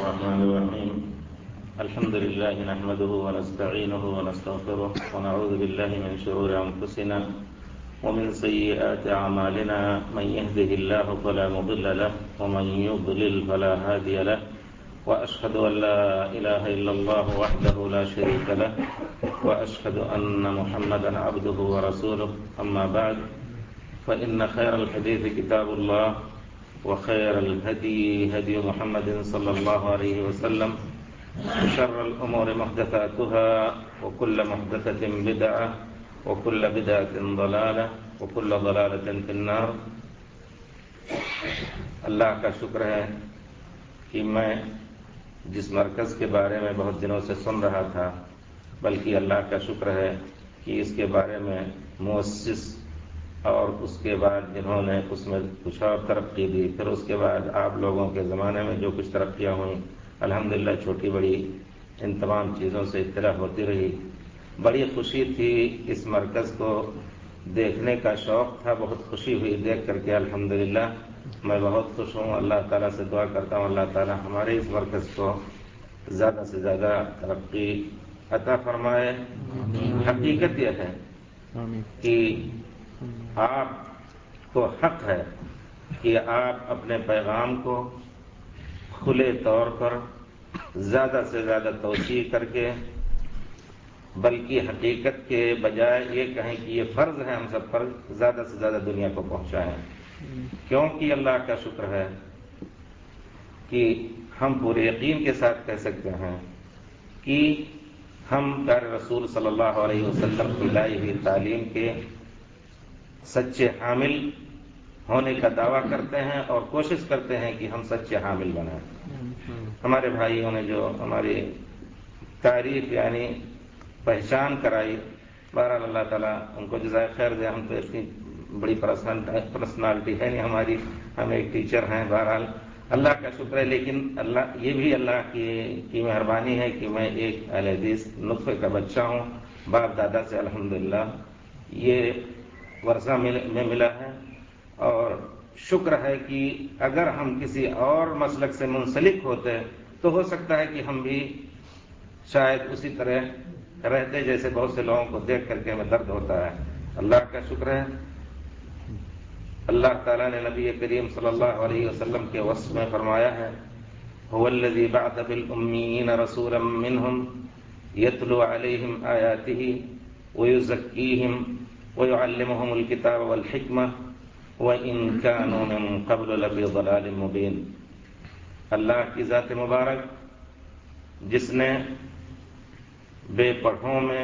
الرحمن الرحيم الحمد لله نحمده ونستعينه ونستغفره ونعوذ بالله من شرور أنفسنا ومن سيئات أعمالنا من يهده الله فلا مضل له ومن يضلل فلا هادي له وأشهد أن لا إله إلا الله وحده لا شريك له وأشهد أن محمدا عبده ورسوله أما بعد فإن خير الحديث كتاب الله وخير الهدي هدي محمد صلى الله عليه وسلم وشر الأمور محدثاتها وكل محدثة بدعة وكل بدعة ضلالة وكل ضلالة في النار. اللہ کا شکر ہے کہ میں جس مرکز کے بارے میں بہت دنوں سے سن رہا تھا، بلکہ اللہ کا شکر ہے کہ اس کے بارے میں مؤسس اور اس کے بعد جنہوں نے اس میں کچھ اور ترقی دی، پھر اس کے بعد آپ لوگوں کے زمانے میں جو کچھ ترقیاں ہوئیں، الحمدللہ چھوٹی بڑی ان تمام چیزوں سے اطلاع ہوتی رہی. بڑی خوشی تھی، اس مرکز کو دیکھنے کا شوق تھا، بہت خوشی ہوئی دیکھ کر کے. الحمدللہ میں بہت خوش ہوں. اللہ تعالیٰ سے دعا کرتا ہوں اللہ تعالیٰ ہمارے اس مرکز کو زیادہ سے زیادہ ترقی عطا فرمائے. حقیقت یہ ہے کہ آپ کو حق ہے کہ آپ اپنے پیغام کو کھلے طور پر زیادہ سے زیادہ توسیع کر کے، بلکہ حقیقت کے بجائے یہ کہیں کہ یہ فرض ہے ہم سب پر، زیادہ سے زیادہ دنیا کو پہنچائیں. کیونکہ اللہ کا شکر ہے کہ ہم پورے یقین کے ساتھ کہہ سکتے ہیں کہ ہم پیارے رسول صلی اللہ علیہ وسلم کی لائی ہوئی تعلیم کے سچے حامل ہونے کا دعویٰ کرتے ہیں اور کوشش کرتے ہیں کہ ہم سچے حامل بنیں. ہمارے بھائیوں نے جو ہماری تعریف یعنی پہچان کرائی، بہرحال اللہ تعالیٰ ان کو جزائے خیر دے. ہم تو اتنی بڑی پرسنالٹی ہے نہیں ہماری، ہم ایک ٹیچر ہیں. بہرحال اللہ کا شکر ہے، لیکن یہ بھی اللہ کی مہربانی ہے کہ میں ایک اہل حدیث نطفے کا بچہ ہوں. باپ دادا سے الحمدللہ یہ ورثہ میں ملا ہے، اور شکر ہے کہ اگر ہم کسی اور مسلک سے منسلک ہوتے تو ہو سکتا ہے کہ ہم بھی شاید اسی طرح رہتے جیسے بہت سے لوگوں کو دیکھ کر کے ہمیں درد ہوتا ہے. اللہ کا شکر ہے، اللہ تعالیٰ نے نبی کریم صلی اللہ علیہ وسلم کے وصف میں فرمایا ہے: هو الذي بعث في الأميين رسولا منهم يتلو عليهم آياته ويزكيهم ويعلمهم الكتاب والحكمة وإن كانوا من قبل لفي ضلال مبين. اللہ کی ذات مبارک جس نے بے پڑھوں میں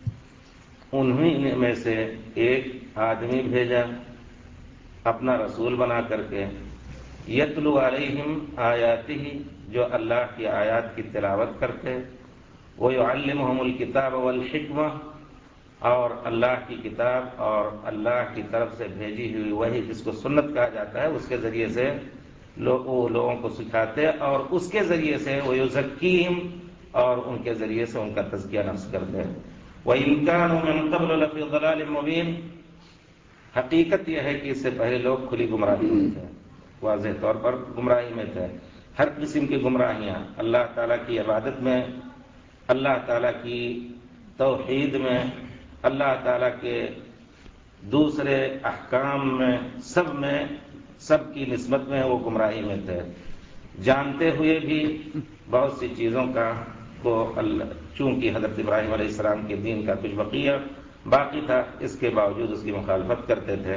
انہی میں سے ایک آدمی بھیجا اپنا رسول بنا کر کے، یتلو علیہم آیاتہ، جو اللہ کی آیات کی تلاوت کرتے، ویعلمہم الکتاب والحکمہ، اور اللہ کی کتاب اور اللہ کی طرف سے بھیجی ہوئی وحی جس کو سنت کہا جاتا ہے اس کے ذریعے سے وہ لوگوں کو سکھاتے، اور اس کے ذریعے سے ویزکیہم، اور ان کے ذریعے سے ان کا تزکیہ نفس کرتے. وَإِن كَانُوا مِن قَبْلُ لَفِي ضَلَالٍ مُبِينٍ. حقیقت یہ ہے کہ اس سے پہلے لوگ کھلی گمراہی میں تھے، واضح طور پر گمراہی میں تھے. ہر قسم کی گمراہیاں، اللہ تعالیٰ کی عبادت میں، اللہ تعالیٰ کی توحید میں، اللہ تعالیٰ کے دوسرے احکام میں سب کی نسبت میں وہ گمراہی میں تھے. جانتے ہوئے بھی بہت سی چیزوں کو چونکہ حضرت ابراہیم علیہ السلام کے دین کا کچھ بقیہ باقی تھا، اس کے باوجود اس کی مخالفت کرتے تھے.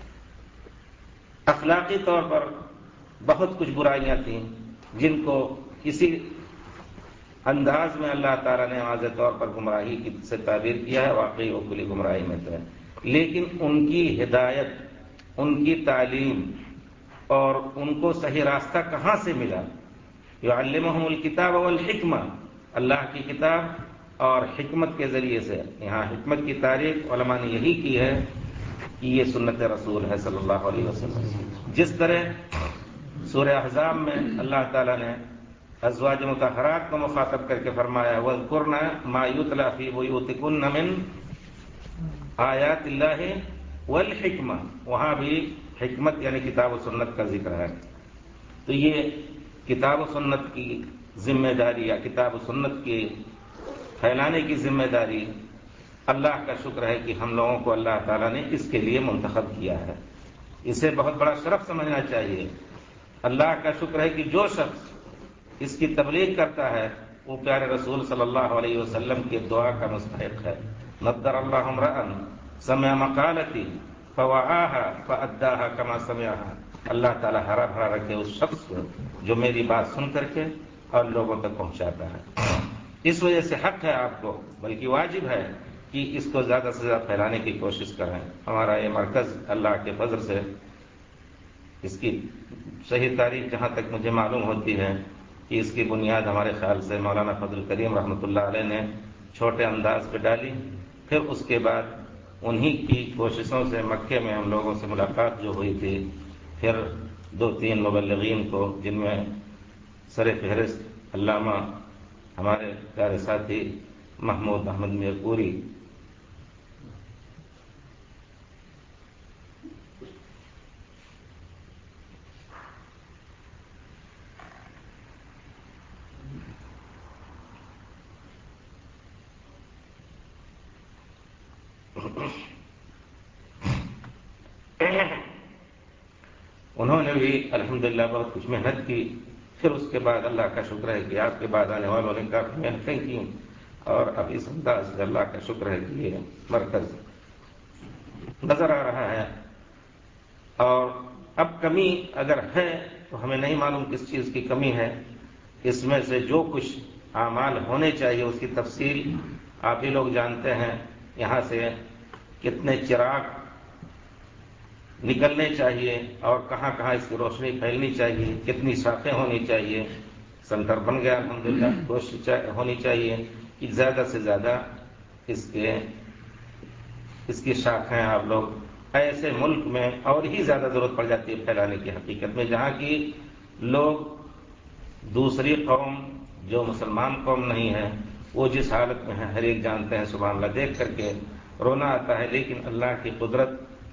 اخلاقی طور پر بہت کچھ برائیاں تھیں جن کو کسی انداز میں اللہ تعالیٰ نے واضح طور پر گمراہی سے تعبیر کیا ہے، واقعی وہ کھلی گمراہی میں تھے. لیکن ان کی ہدایت، ان کی تعلیم اور ان کو صحیح راستہ کہاں سے ملا؟ یعلمہم الکتاب والحکمہ، اللہ کی کتاب اور حکمت کے ذریعے سے. یہاں حکمت کی تعریف علماء نے یہی کی ہے کہ یہ سنت رسول ہے صلی اللہ علیہ وسلم. جس طرح سورہ احزاب میں اللہ تعالیٰ نے ازواج مطہرات کو مخاطب کر کے فرمایا: وَاذْكُرْنَ مَا يُتْلَى فِي بُيُوتِكُنَّ مِنْ آیات اللہ والحکمہ، وہاں بھی حکمت یعنی کتاب و سنت کا ذکر ہے. تو یہ کتاب و سنت کی ذمہ داری یا کتاب و سنت کی پھیلانے کی ذمہ داری، اللہ کا شکر ہے کہ ہم لوگوں کو اللہ تعالیٰ نے اس کے لیے منتخب کیا ہے. اسے بہت بڑا شرف سمجھنا چاہیے. اللہ کا شکر ہے کہ جو شخص اس کی تبلیغ کرتا ہے وہ پیارے رسول صلی اللہ علیہ وسلم کی دعا کا مستحق ہے. نضر اللہ امرأ سمع مقالتی فوعاها فأداها كما سمعها. اللہ تعالیٰ ہرا بھرا رکھے اس شخص کو جو میری بات سن کر کے اور لوگوں تک پہنچاتا ہے. اس وجہ سے حق ہے آپ کو، بلکہ واجب ہے کہ اس کو زیادہ سے زیادہ پھیلانے کی کوشش کریں. ہمارا یہ مرکز اللہ کے فضل سے اس کی صحیح تاریخ جہاں تک مجھے معلوم ہوتی ہے کہ اس کی بنیاد ہمارے خیال سے مولانا فضل کریم رحمۃ اللہ علیہ نے چھوٹے انداز پہ ڈالی. پھر اس کے بعد انہی کی کوششوں سے مکے میں ہم لوگوں سے ملاقات جو ہوئی تھی، پھر 2-3 مبلغین کو جن میں سر فہرست علامہ ہمارے پیارے ساتھی محمود احمد میرپوری، انہوں نے بھی الحمدللہ بہت کچھ محنت کی. پھر اس کے بعد اللہ کا شکر ہے کہ آپ کے بعد آنے والوں نے کافی محنتیں کی، اور اب اس انداز سے اللہ کا شکر ہے کہ یہ مرکز نظر آ رہا ہے. اور اب کمی اگر ہے تو ہمیں نہیں معلوم کس چیز کی کمی ہے. اس میں سے جو کچھ اعمال ہونے چاہیے اس کی تفصیل آپ ہی لوگ جانتے ہیں. یہاں سے کتنے چراغ نکلنے چاہیے اور کہاں کہاں اس کی روشنی پھیلنی چاہیے، کتنی شاخیں ہونی چاہیے. سنٹر بن گیا الحمدللہ. کوشش ہونی چاہیے کہ زیادہ سے زیادہ اس کی شاخیں آپ لوگ، ایسے ملک میں اور ہی زیادہ ضرورت پڑ جاتی ہے پھیلانے کی حقیقت میں، جہاں کی لوگ دوسری قوم جو مسلمان قوم نہیں ہے وہ جس حالت میں ہے ہر ایک جانتے ہیں. سبحان اللہ، دیکھ کر کے رونا آتا ہے. لیکن اللہ کی قدرت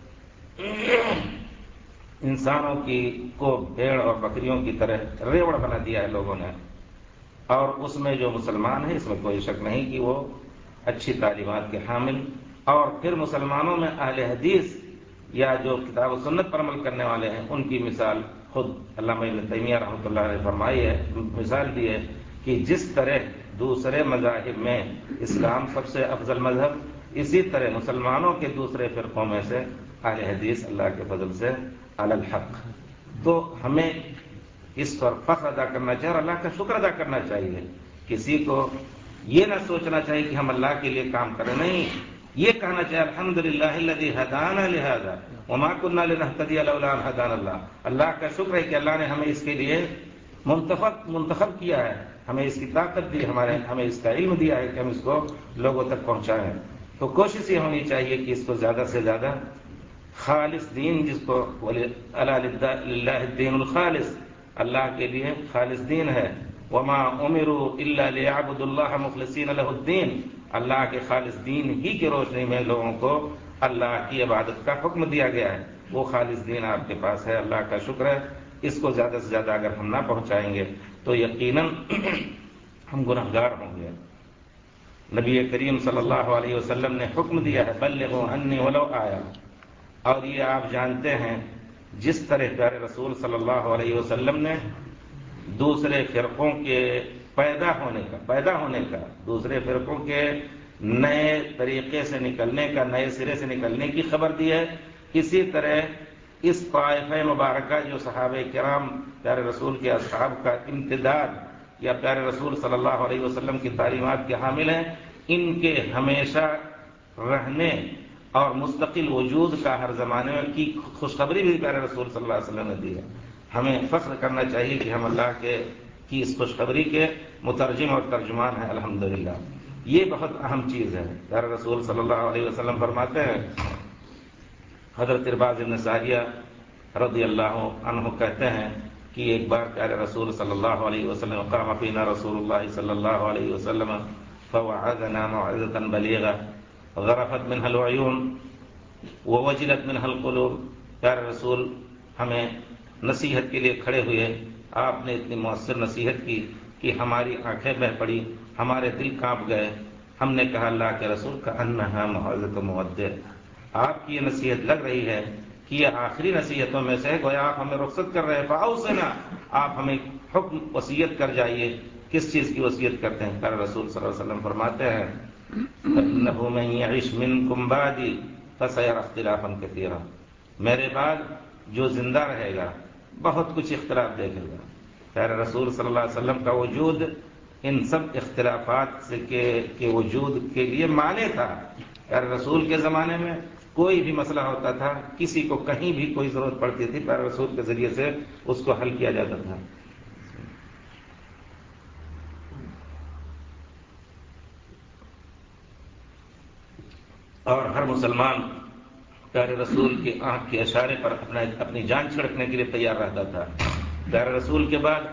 انسانوں کو بھیڑ اور بکریوں کی طرح ریوڑ بنا دیا ہے لوگوں نے. اور اس میں جو مسلمان ہیں اس میں کوئی شک نہیں کہ وہ اچھی تعلیمات کے حامل، اور پھر مسلمانوں میں اہل حدیث یا جو کتاب و سنت پر عمل کرنے والے ہیں ان کی مثال خود علامہ ابن تیمیہ رحمۃ اللہ علیہ فرمائی ہے، مثال دی ہے کہ جس طرح دوسرے مذاہب میں اسلام سب سے افضل مذہب، اسی طرح مسلمانوں کے دوسرے فرقوں میں سے اہل حدیث اللہ کے فضل سے علی الحق. تو ہمیں اس پر فخر ادا کرنا چاہیے اور اللہ کا شکر ادا کرنا چاہیے. کسی کو یہ نہ سوچنا چاہیے کہ ہم اللہ کے لیے کام کریں، نہیں، یہ کہنا چاہیے الحمدللہ الذی ہدانا لہذا وما کنا لنہتدی لولا ان ہدانا اللہ. اللہ کا شکر ہے کہ اللہ نے ہمیں اس کے لیے منتخب کیا ہے، ہمیں اس کی طاقت دی، ہمیں اس کا علم دیا ہے کہ ہم اس کو لوگوں تک پہنچائیں. تو کوشش یہ ہونی چاہیے کہ اس کو زیادہ سے زیادہ خالص دین، جس کو الا للہ الدین الخالص، اللہ کے لیے خالص دین ہے. وما امروا الا ليعبدوا الله مخلصین له الدین. اللہ کے خالص دین ہی کی روشنی میں لوگوں کو اللہ کی عبادت کا حکم دیا گیا ہے. وہ خالص دین آپ کے پاس ہے، اللہ کا شکر ہے. اس کو زیادہ سے زیادہ اگر ہم نہ پہنچائیں گے تو یقیناً ہم گنہگار ہوں گے. نبی کریم صلی اللہ علیہ وسلم نے حکم دیا ہے بلغوا عنی ولو آیا. اور یہ آپ جانتے ہیں جس طرح پیارے رسول صلی اللہ علیہ وسلم نے دوسرے فرقوں کے پیدا ہونے کا دوسرے فرقوں کے نئے طریقے سے نکلنے کا، نئے سرے سے نکلنے کی خبر دی ہے، اسی طرح اس طائفہ مبارکہ جو صحابہ کرام پیارے رسول کے اصحاب کا امتداد یا پیارے رسول صلی اللہ علیہ وسلم کی تعلیمات کے حامل ہیں، ان کے ہمیشہ رہنے اور مستقل وجود کا ہر زمانے میں کی خوشخبری بھی پیارے رسول صلی اللہ علیہ وسلم نے دی ہے. ہمیں فخر کرنا چاہیے کہ ہم اللہ کی اس خوشخبری کے مترجم اور ترجمان ہیں الحمدللہ. یہ بہت اہم چیز ہے. پیارے رسول صلی اللہ علیہ وسلم فرماتے ہیں، حضرت ارباز بن ساریہ رضی اللہ عنہ کہتے ہیں کہ ایک بار پیارے رسول صلی اللہ علیہ وسلم قام فینا رسول اللہ صلی اللہ علیہ وسلم فوعظنا موعظة بلیغة غرفت منها العیون ووجلت منها القلوب. پیارے رسول ہمیں نصیحت کے لیے کھڑے ہوئے، آپ نے اتنی مؤثر نصیحت کی کہ ہماری آنکھیں بہ پڑی، ہمارے دل کانپ گئے. ہم نے کہا اللہ کے رسول کا انہا موعظۃ مودع، آپ کی یہ نصیحت لگ رہی ہے کہ یہ آخری نصیحتوں میں سے گویا آپ ہمیں رخصت کر رہے ہیں. فاوصنا، آپ ہمیں حکم وصیت کر جائیے. کس چیز کی وصیت کرتے ہیں؟ پیارے رسول صلی اللہ علیہ وسلم فرماتے ہیں فإنہ من یعش منکم بعدی فسیری اختلافا کثیرا، میرے بعد جو زندہ رہے گا بہت کچھ اختلاف دیکھے گا. پیارے رسول صلی اللہ علیہ وسلم کا وجود ان سب اختلافات کے وجود کے لیے مانع تھا. پیارے رسول کے زمانے میں کوئی بھی مسئلہ ہوتا تھا، کسی کو کہیں بھی کوئی ضرورت پڑتی تھی، پیارے رسول کے ذریعے سے اس کو حل کیا جاتا تھا. اور ہر مسلمان پیارے رسول کی آنکھ کے اشارے پر اپنی جان چھڑکنے کے لیے تیار رہتا تھا. پیارے رسول کے بعد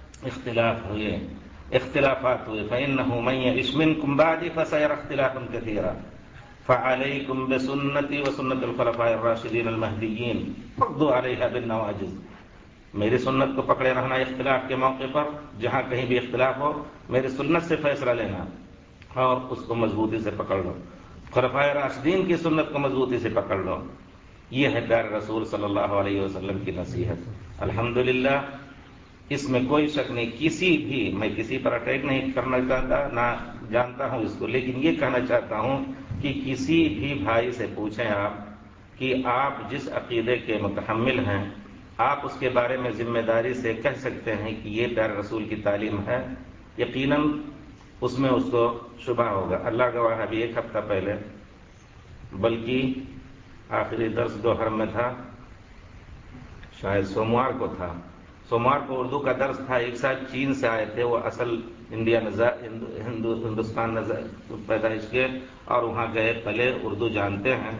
اختلافات ہوئے. فإنه من يعش منكم بعدي فسيرى اختلافا كثيرا فعليكم بسنتي وسنة الخلفاء الراشدين المهديين عضوا عليها بالنواجذ، میری سنت کو پکڑے رہنا اختلاف کے موقع پر. جہاں کہیں بھی اختلاف ہو میری سنت سے فیصلہ لینا اور اس کو مضبوطی سے پکڑ لو. خلفائے راشدین کی سنت کو مضبوطی سے پکڑ لو. یہ ہے پیارے رسول صلی اللہ علیہ وسلم کی نصیحت. الحمدللہ اس میں کوئی شک نہیں. میں کسی پر اٹیک نہیں کرنا چاہتا، نہ جانتا ہوں اس کو، لیکن یہ کہنا چاہتا ہوں کہ کسی بھی بھائی سے پوچھیں آپ کہ آپ جس عقیدے کے متحمل ہیں آپ اس کے بارے میں ذمہ داری سے کہہ سکتے ہیں کہ یہ پیارے رسول کی تعلیم ہے، یقیناً اس میں اس کو شبہ ہوگا. اللہ گواہ ابھی ایک ہفتہ پہلے، بلکہ آخری درس دوپہر میں تھا، شاید سوموار کو تھا، سوموار کو اردو کا درس تھا. ایک ساتھ چین سے آئے تھے، وہ اصل ہندوستان پیدائش کے، اور وہاں گئے پلے، اردو جانتے ہیں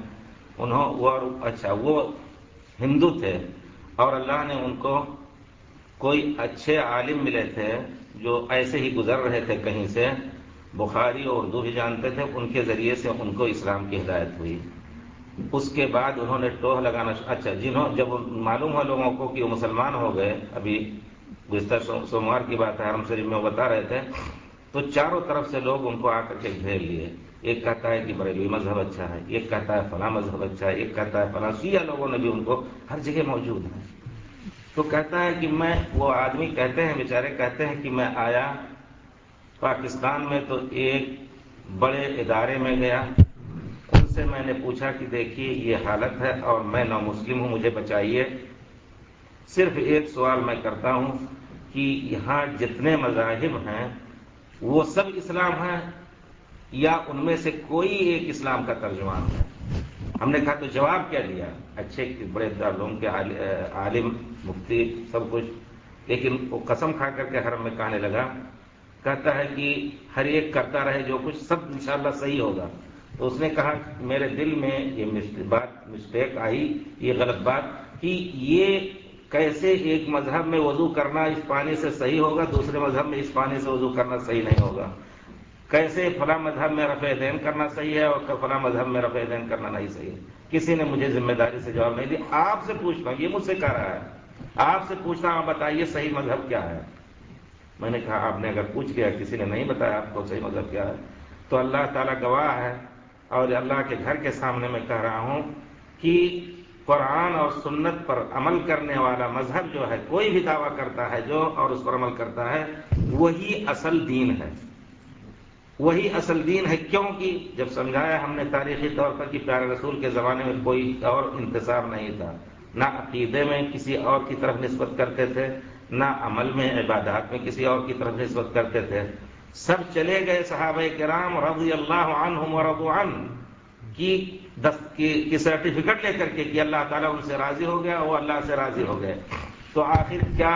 وہ ہندو تھے، اور اللہ نے ان کو کوئی اچھے عالم ملے تھے جو ایسے ہی گزر رہے تھے کہیں سے، بخاری اور اردو بھی جانتے تھے، ان کے ذریعے سے ان کو اسلام کی ہدایت ہوئی. اس کے بعد انہوں نے ٹوہ لگانا جب معلوم ہوا لوگوں کو کہ وہ مسلمان ہو گئے، ابھی گزشتہ سوموار کی بات ہے، حرم شریف میں وہ بتا رہے تھے، تو چاروں طرف سے لوگ ان کو آ کر کے گھیر لیے. ایک کہتا ہے کہ بریلوی مذہب اچھا ہے، ایک کہتا ہے فلاں مذہب اچھا ہے، ایک کہتا ہے فلاں. شیعہ لوگوں نے بھی ان کو ہر جگہ موجود ہیں. تو کہتا ہے کہ وہ آدمی کہتے ہیں، بیچارے کہتے ہیں کہ میں آیا پاکستان میں تو ایک بڑے ادارے میں گیا، ان سے میں نے پوچھا کہ دیکھیے یہ حالت ہے اور میں نامسلم ہوں، مجھے بچائیے. صرف ایک سوال میں کرتا ہوں کہ یہاں جتنے مذاہب ہیں وہ سب اسلام ہیں یا ان میں سے کوئی ایک اسلام کا ترجمان ہے؟ ہم نے کہا تو جواب کیا دیا؟ اچھے بڑے دارالعلوم کے عالم، مفتی، سب کچھ، لیکن وہ قسم کھا کر کے حرم میں کہنے لگا، کہتا ہے کہ ہر ایک کرتا رہے جو کچھ، سب انشاءاللہ صحیح ہوگا. تو اس نے کہا میرے دل میں یہ مسٹیک آئی، یہ غلط بات، کہ یہ کیسے ایک مذہب میں وضو کرنا اس پانی سے صحیح ہوگا، دوسرے مذہب میں اس پانی سے وضو کرنا صحیح نہیں ہوگا. کیسے فلاں مذہب میں رفع دین کرنا صحیح ہے اور فلاں مذہب میں رفع دین کرنا نہیں صحیح ہے. کسی نے مجھے ذمہ داری سے جواب نہیں دیا. آپ سے پوچھتا ہوں، یہ مجھ سے کہہ رہا ہے، آپ سے پوچھتا ہوں، آپ بتائیے صحیح مذہب کیا ہے؟ میں نے کہا آپ نے اگر پوچھ لیا، کسی نے نہیں بتایا آپ کو صحیح مذہب کیا ہے، تو اللہ تعالیٰ گواہ ہے اور اللہ کے گھر کے سامنے میں کہہ رہا ہوں کہ قرآن اور سنت پر عمل کرنے والا مذہب جو ہے، کوئی بھی دعویٰ کرتا ہے جو اور اس پر عمل کرتا ہے، وہی اصل دین ہے، وہی اصل دین ہے. کیونکہ جب سمجھایا ہم نے تاریخی طور پر کہ پیارے رسول کے زمانے میں کوئی اور انتصاب نہیں تھا، نہ عقیدے میں کسی اور کی طرف نسبت کرتے تھے، نہ عمل میں عبادات میں کسی اور کی طرف نسبت کرتے تھے. سب چلے گئے صحابہ کرام رضی اللہ عنہم ورضوا عنہ کی سرٹیفکیٹ لے کر کے کہ اللہ تعالیٰ ان سے راضی ہو گیا، وہ اللہ سے راضی ہو گئے. تو آخر کیا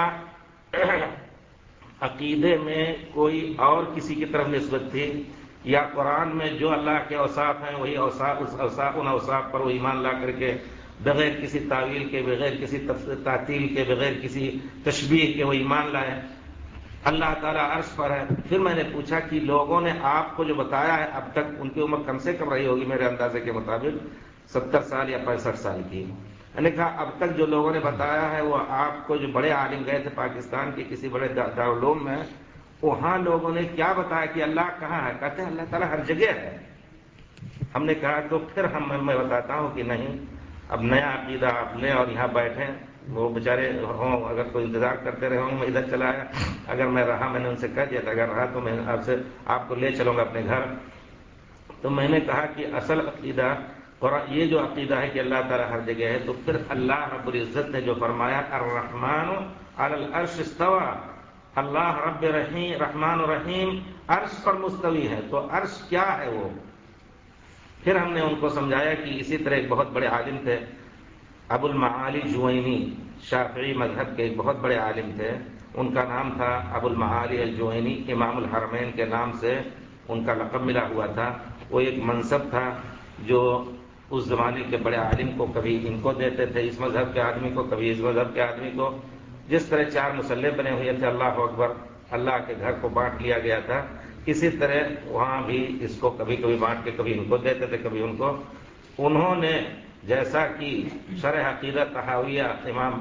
عقیدے میں کوئی اور کسی کی طرف نسبت تھی، یا قرآن میں جو اللہ کے اوصاف ہیں وہی ان اوصاف پر وہ ایمان لا کر کے بغیر کسی تعویل کے، بغیر کسی تعطیل کے، بغیر کسی تشبیہ کے وہ ایمان لائے؟ اللہ تعالیٰ عرش پر ہے. پھر میں نے پوچھا کہ لوگوں نے آپ کو جو بتایا ہے اب تک، ان کی عمر کم سے کم رہی ہوگی میرے اندازے کے مطابق 70 سال یا 65 سال کی. میں نے کہا اب تک جو لوگوں نے بتایا ہے وہ آپ کو جو بڑے عالم گئے تھے پاکستان کے کسی بڑے دارالعلوم میں، وہاں لوگوں نے کیا بتایا کہ اللہ کہاں ہے؟ کہتے ہیں اللہ تعالیٰ ہر جگہ ہے۔ ہم نے کہا تو پھر میں بتاتا ہوں کہ نہیں، اب نیا عقیدہ آپ لیں اور یہاں بیٹھیں، وہ بیچارے ہوں اگر کوئی انتظار کرتے رہے ہوں، میں ادھر چلا آیا، اگر میں رہا میں نے ان سے کہہ دیا تھا اگر رہا تو میں آپ کو لے چلوں گا اپنے گھر۔ تو میں نے کہا کہ اصل عقیدہ یہ جو عقیدہ ہے کہ اللہ تعالیٰ ہر جگہ ہے، تو پھر اللہ رب العزت نے جو فرمایا الرحمن علی العرش استوى، اللہ رب رحمان الرحیم عرش پر مستوی ہے، تو عرش کیا ہے وہ؟ پھر ہم نے ان کو سمجھایا کہ اسی طرح ایک بہت بڑے عالم تھے ابو المعالی جوینی، شافعی مذہب کے ایک بہت بڑے عالم تھے، ان کا نام تھا ابو المعالی الجوینی، امام الحرمین کے نام سے ان کا لقب ملا ہوا تھا۔ وہ ایک منصب تھا جو اس زمانے کے بڑے عالم کو کبھی ان کو دیتے تھے اس مذہب کے آدمی کو، کبھی اس مذہب کے آدمی کو، جس طرح 4 مصلے بنے ہوئے تھے اللہ اکبر، اللہ کے گھر کو بانٹ لیا گیا تھا، اسی طرح وہاں بھی اس کو کبھی کبھی بانٹ کے کبھی ان کو دیتے تھے کبھی ان کو۔ انہوں نے جیسا کہ شرح عقیدہ طحاویہ امام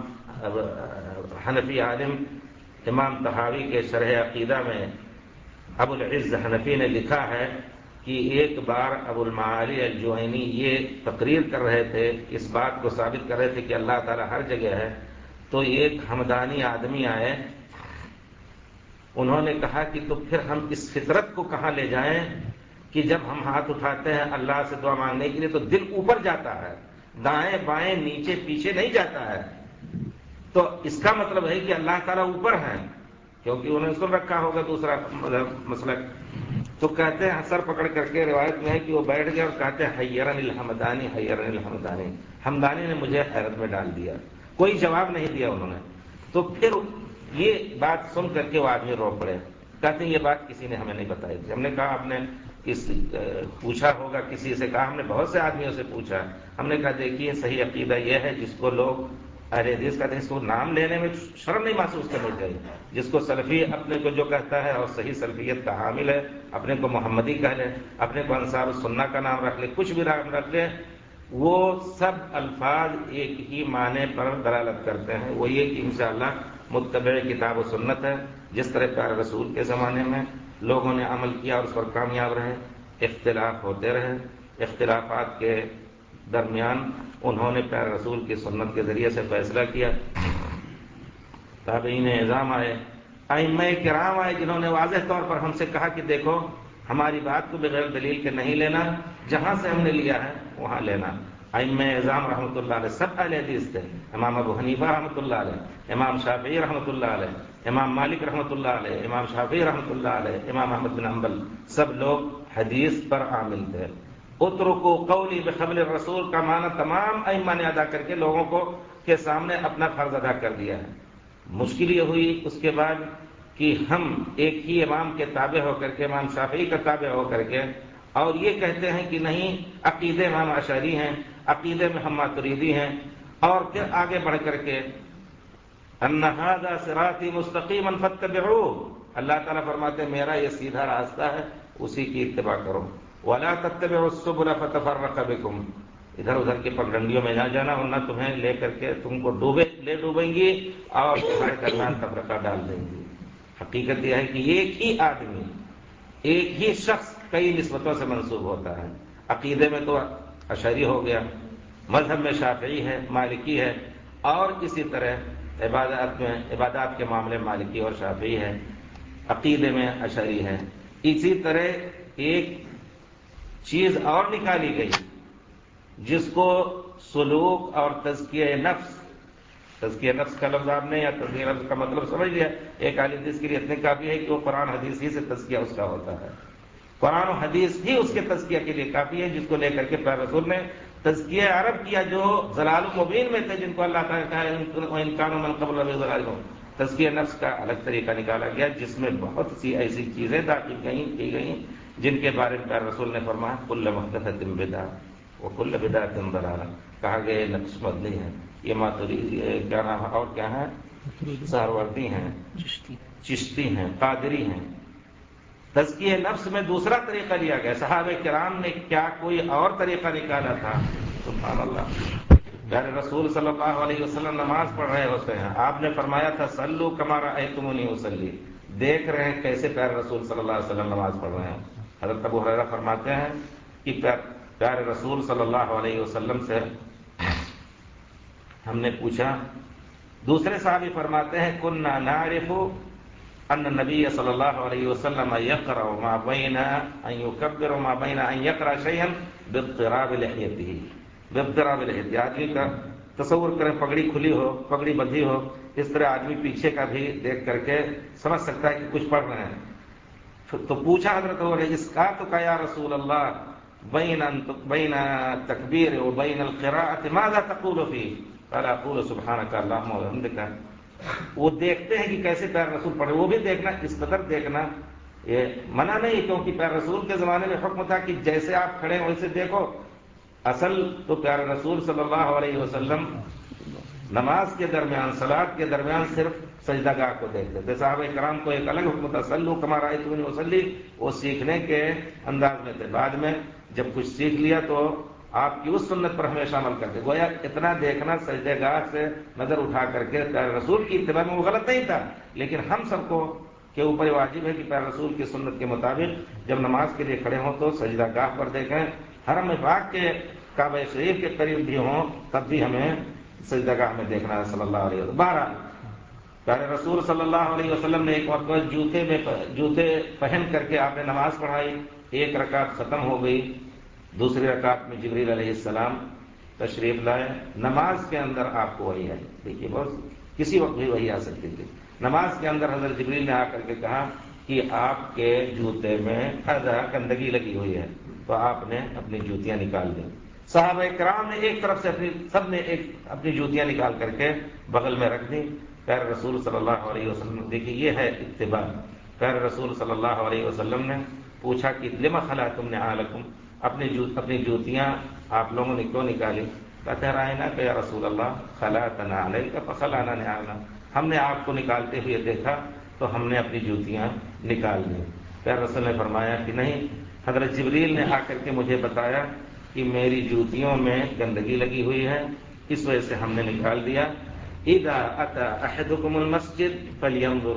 حنفی عالم امام طحاوی کے شرح عقیدہ میں ابو العز حنفی نے لکھا ہے کہ ایک بار ابو المعالی الجوینی یہ تقریر کر رہے تھے، اس بات کو ثابت کر رہے تھے کہ اللہ تعالیٰ ہر جگہ ہے، تو ایک ہمدانی آدمی آئے، انہوں نے کہا کہ تو پھر ہم اس فطرت کو کہاں لے جائیں کہ جب ہم ہاتھ اٹھاتے ہیں اللہ سے دعا مانگنے کے لیے تو دل اوپر جاتا ہے، دائیں بائیں نیچے پیچھے نہیں جاتا ہے، تو اس کا مطلب ہے کہ اللہ تعالیٰ اوپر ہے، کیونکہ انہوں نے سن رکھا ہوگا دوسرا مسلک۔ تو کہتے ہیں سر پکڑ کر کے روایت میں ہے کہ وہ بیٹھ گئے اور کہتے ہیں حیرن الحمدانی حیرن الحمدانی، حمدانی نے مجھے حیرت میں ڈال دیا، کوئی جواب نہیں دیا انہوں نے۔ تو پھر یہ بات سن کر کے وہ آدمی رو پڑے، کہتے ہیں یہ بات کسی نے ہمیں نہیں بتائی تھی۔ ہم نے کہا آپ نے پوچھا ہوگا کسی سے؟ کہا ہم نے بہت سے آدمیوں سے پوچھا۔ ہم نے کہا دیکھیے صحیح عقیدہ یہ ہے جس کو لوگ اہل حدیث کہتے ہیں، اس کو نام لینے میں شرم نہیں محسوس کرنی چاہیے، جس کو سلفی اپنے کو جو کہتا ہے اور صحیح سلفیت کا حامل ہے، اپنے کو محمدی کہہ لے، اپنے کو انصار السنہ کا نام رکھ لے، کچھ بھی نام رکھ لے، وہ سب الفاظ ایک ہی معنی پر دلالت کرتے ہیں، وہ یہ کہ انشاءاللہ متبع کتاب و سنت ہے، جس طرح پیارے رسول کے زمانے میں لوگوں نے عمل کیا اور اس پر کامیاب رہے، اختلاف ہوتے رہے، اختلافات کے درمیان انہوں نے پیارے رسول کی سنت کے ذریعے سے فیصلہ کیا، تابعین اعظام آئے، ائمہ کرام آئے، جنہوں نے واضح طور پر ہم سے کہا کہ دیکھو ہماری بات کو بغیر دلیل کے نہیں لینا، جہاں سے ہم نے لیا ہے وہاں لینا۔ ائمہ اعظام رحمۃ اللہ علیہ سب اہل حدیث تھے، امام ابو حنیفہ رحمۃ اللہ علیہ، امام شافعی رحمۃ اللہ علیہ، امام مالک رحمۃ اللہ علیہ، امام شافعی رحمۃ اللہ علیہ، امام احمد بن حنبل، سب لوگ حدیث پر عامل تھے۔ اترکوا قولی بقول الرسول کا معنی تمام ائمہ نے ادا کر کے لوگوں کو کے سامنے اپنا فرض ادا کر دیا ہے۔ مشکل یہ ہوئی اس کے بعد کہ ہم ایک ہی امام کے تابع ہو کر کے، امام شافعی کا تابع ہو کر کے، اور یہ کہتے ہیں کہ نہیں عقیدے میں ہم اشعری ہیں، عقیدے میں ہم ماتریدی ہیں، اور پھر آگے بڑھ کر کے ان ھذا صراطی مستقیما فاتبعوہ، اللہ تعالیٰ فرماتے ہیں میرا یہ سیدھا راستہ ہے، اسی کی اتباع کرو، ولا تتبعوا السبل فتفرق بکم، ادھر ادھر کی پگڈنڈیوں میں نہ جانا، ورنہ تمہیں لے کر کے تم کو ڈوبیں گی اور تمہارے درمیان تفرقہ ڈال دیں گی۔ حقیقت یہ ہے کہ ایک ہی آدمی، ایک ہی شخص کئی نسبتوں سے منسوب ہوتا ہے، عقیدے میں تو اشعری ہو گیا، مذہب میں شافعی ہے، مالکی ہے، اور اسی طرح عبادات کے معاملے مالکی اور شافعی ہے، عقیدے میں اشعری ہے۔ اسی طرح ایک چیز اور نکالی گئی جس کو سلوک اور تزکیہ نفس، تزکیہ نفس کا لفظ آپ نے یا تزکیہ نفس کا مطلب سمجھ لیا، ایک عالم حدیث کے لیے اتنے کافی ہے کہ وہ قرآن حدیث ہی سے تزکیہ اس کا ہوتا ہے، قرآن و حدیث ہی اس کے تزکیہ کے لیے کافی ہے، جس کو لے کر کے پیارے رسول نے تزکیہ عرب کیا جو ضلال مبین میں تھے، جن کو اللہ تعالیٰ کہا ہے ان کانوا من قبل لفی ضلال مبین۔ تزکیہ نفس کا الگ طریقہ نکالا گیا جس میں بہت سی ایسی چیزیں داخل کی گئیں جن کے بارے میں پیارے رسول نے فرمایا کل محدثۃ بدعہ وکل بدعۃ ضلالہ، کہا گیا یہ نقش مدنی ہے، یہ ماتریدی کیا نام ہے اور کیا ہے، سہروردی ہیں، چشتی ہیں، قادری ہیں۔ تزکیہ نفس میں دوسرا طریقہ لیا گیا، صحابہ کرام نے کیا کوئی اور طریقہ نکالا تھا؟ سبحان اللہ، پیارے رسول صلی اللہ علیہ وسلم نماز پڑھ رہے ہوتے ہیں، آپ نے فرمایا تھا صلوا کما رأیتمونی اصلی، دیکھ رہے ہیں کیسے پیارے رسول صلی اللہ علیہ وسلم نماز پڑھ رہے ہیں. حضرت ابو ہریرہ فرماتے ہیں کہ پیارے رسول صلی اللہ علیہ وسلم سے ہم نے پوچھا. دوسرے صحابی فرماتے ہیں كنا نعرف ان النبي صلی اللہ علیہ وسلم يقرأ ما بين ان يكبر وما بين ان يقرأ شيئا باضطراب لحيته. باضطراب لحيته آدمی کا تصور کریں پگڑی کھلی ہو, پگڑی بندھی ہو, اس طرح آدمی پیچھے کا بھی دیکھ کر کے سمجھ سکتا ہے کہ کچھ پڑھ رہے ہیں. تو پوچھا حضرت عمر نے اس کا تو یا رسول اللہ بین تکبیر و بین القراءۃ ماذا تقول فيه؟ قال اقول سبحانك اللهم وبحمدك. وہ دیکھتے ہیں کہ کیسے پیارے رسول پڑھے, وہ بھی دیکھنا, اس قدر دیکھنا یہ منع نہیں, کیونکہ پیارے رسول کے زمانے میں حکم تھا کہ جیسے آپ کھڑے ہیں ویسے دیکھو. اصل تو پیارے رسول صلی اللہ علیہ وسلم نماز کے درمیان, صلات کے درمیان صرف سجدہ گاہ کو دیکھتے تھے. صحابہ کرام کو ایک الگ حکم تھا, صلو کما رأیتمونی اصلی, وہ سیکھنے کے انداز میں تھے. بعد میں جب کچھ سیکھ لیا تو آپ کی اس سنت پر ہمیشہ عمل کرتے. گویا اتنا دیکھنا سجدہ گاہ سے نظر اٹھا کر کے پیارے رسول کی اتباع میں وہ غلط نہیں تھا, لیکن ہم سب کو کے اوپر واجب ہے کہ پیارے رسول کی سنت کے مطابق جب نماز کے لیے کھڑے ہوں تو سجدہ گاہ پر دیکھیں. حرم پاک کے کعبہ شریف کے قریب بھی ہوں تب بھی ہمیں سجدہ گاہ میں دیکھنا ہے صلی اللہ علیہ وسلم. بہرحال پیارے رسول صلی اللہ علیہ وسلم نے ایک مرتبہ جوتے پہن کر کے آپ نے نماز پڑھائی. ایک رکعت ختم ہو گئی, دوسری رکعت میں جبریل علیہ السلام تشریف لائے. نماز کے اندر آپ کو وحی آئی. دیکھیے بہت کسی وقت بھی وحی آ سکتی تھی. نماز کے اندر حضرت جبریل نے آ کر کے کہا کہ آپ کے جوتے میں گندگی لگی ہوئی ہے, تو آپ نے اپنی جوتیاں نکال دیں. صحابہ کرام نے ایک طرف سے سب نے اپنی جوتیاں نکال کر کے بغل میں رکھ دی. پیارے رسول صلی اللہ علیہ وسلم, دیکھیے یہ ہے اتباع. پیارے رسول صلی اللہ علیہ وسلم نے پوچھا کہ لما خلعتم نعالکم, اپنی جوتیاں آپ لوگوں نے کیوں نکالی؟ کہتے ہیں رائنا کہ یا رسول اللہ خلعتنا علیک فخلعنا نعالنا, ہم نے آپ کو نکالتے ہوئے دیکھا تو ہم نے اپنی جوتیاں نکال دی. پیارے رسول نے فرمایا کہ نہیں, حضرت جبریل نے آ کر کے مجھے بتایا کہ میری جوتیوں میں گندگی لگی ہوئی ہے, اس وجہ سے ہم نے نکال دیا. اذا اتى احدكم المسجد فلينظر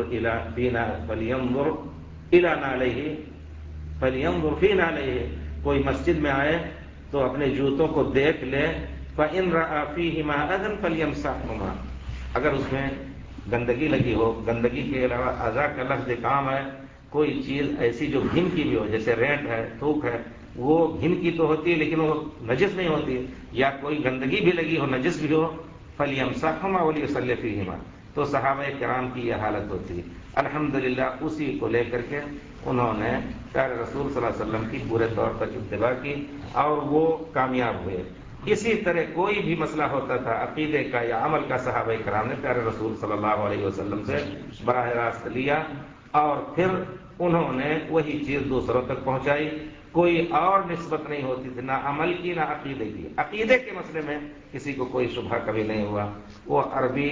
الى نعليه فلينظر في نعليه, کوئی مسجد میں آئے تو اپنے جوتوں کو دیکھ لے. فان راى فيهما اذى فليمسحهما, اگر اس میں گندگی لگی ہو, گندگی کے علاوہ اذى کا لفظ کام ہے, کوئی چیز ایسی جو گھن کی بھی ہو, جیسے رینٹ ہے, تھوک ہے, وہ گھن کی تو ہوتی ہے لیکن وہ نجس نہیں ہوتی, یا کوئی گندگی بھی لگی ہو, نجس بھی ہو, فَلْيَمْسَحْهُمَا وَلْيُصَلِّ فِيهِمَا, تو صحابہ کرام کی یہ حالت ہوتی. الحمدللہ اسی کو لے کر کے انہوں نے پیارے رسول صلی اللہ علیہ وسلم کی پورے طور پر اتباع کی اور وہ کامیاب ہوئے. اسی طرح کوئی بھی مسئلہ ہوتا تھا عقیدے کا یا عمل کا, صحابہ کرام نے پیارے رسول صلی اللہ علیہ وسلم سے براہ راست لیا اور پھر انہوں نے وہی چیز دوسروں تک پہنچائی. کوئی اور نسبت نہیں ہوتی تھی, نہ عمل کی نہ عقیدے کی. عقیدے کے مسئلے میں کسی کو کوئی شبہ کبھی نہیں ہوا. وہ عربی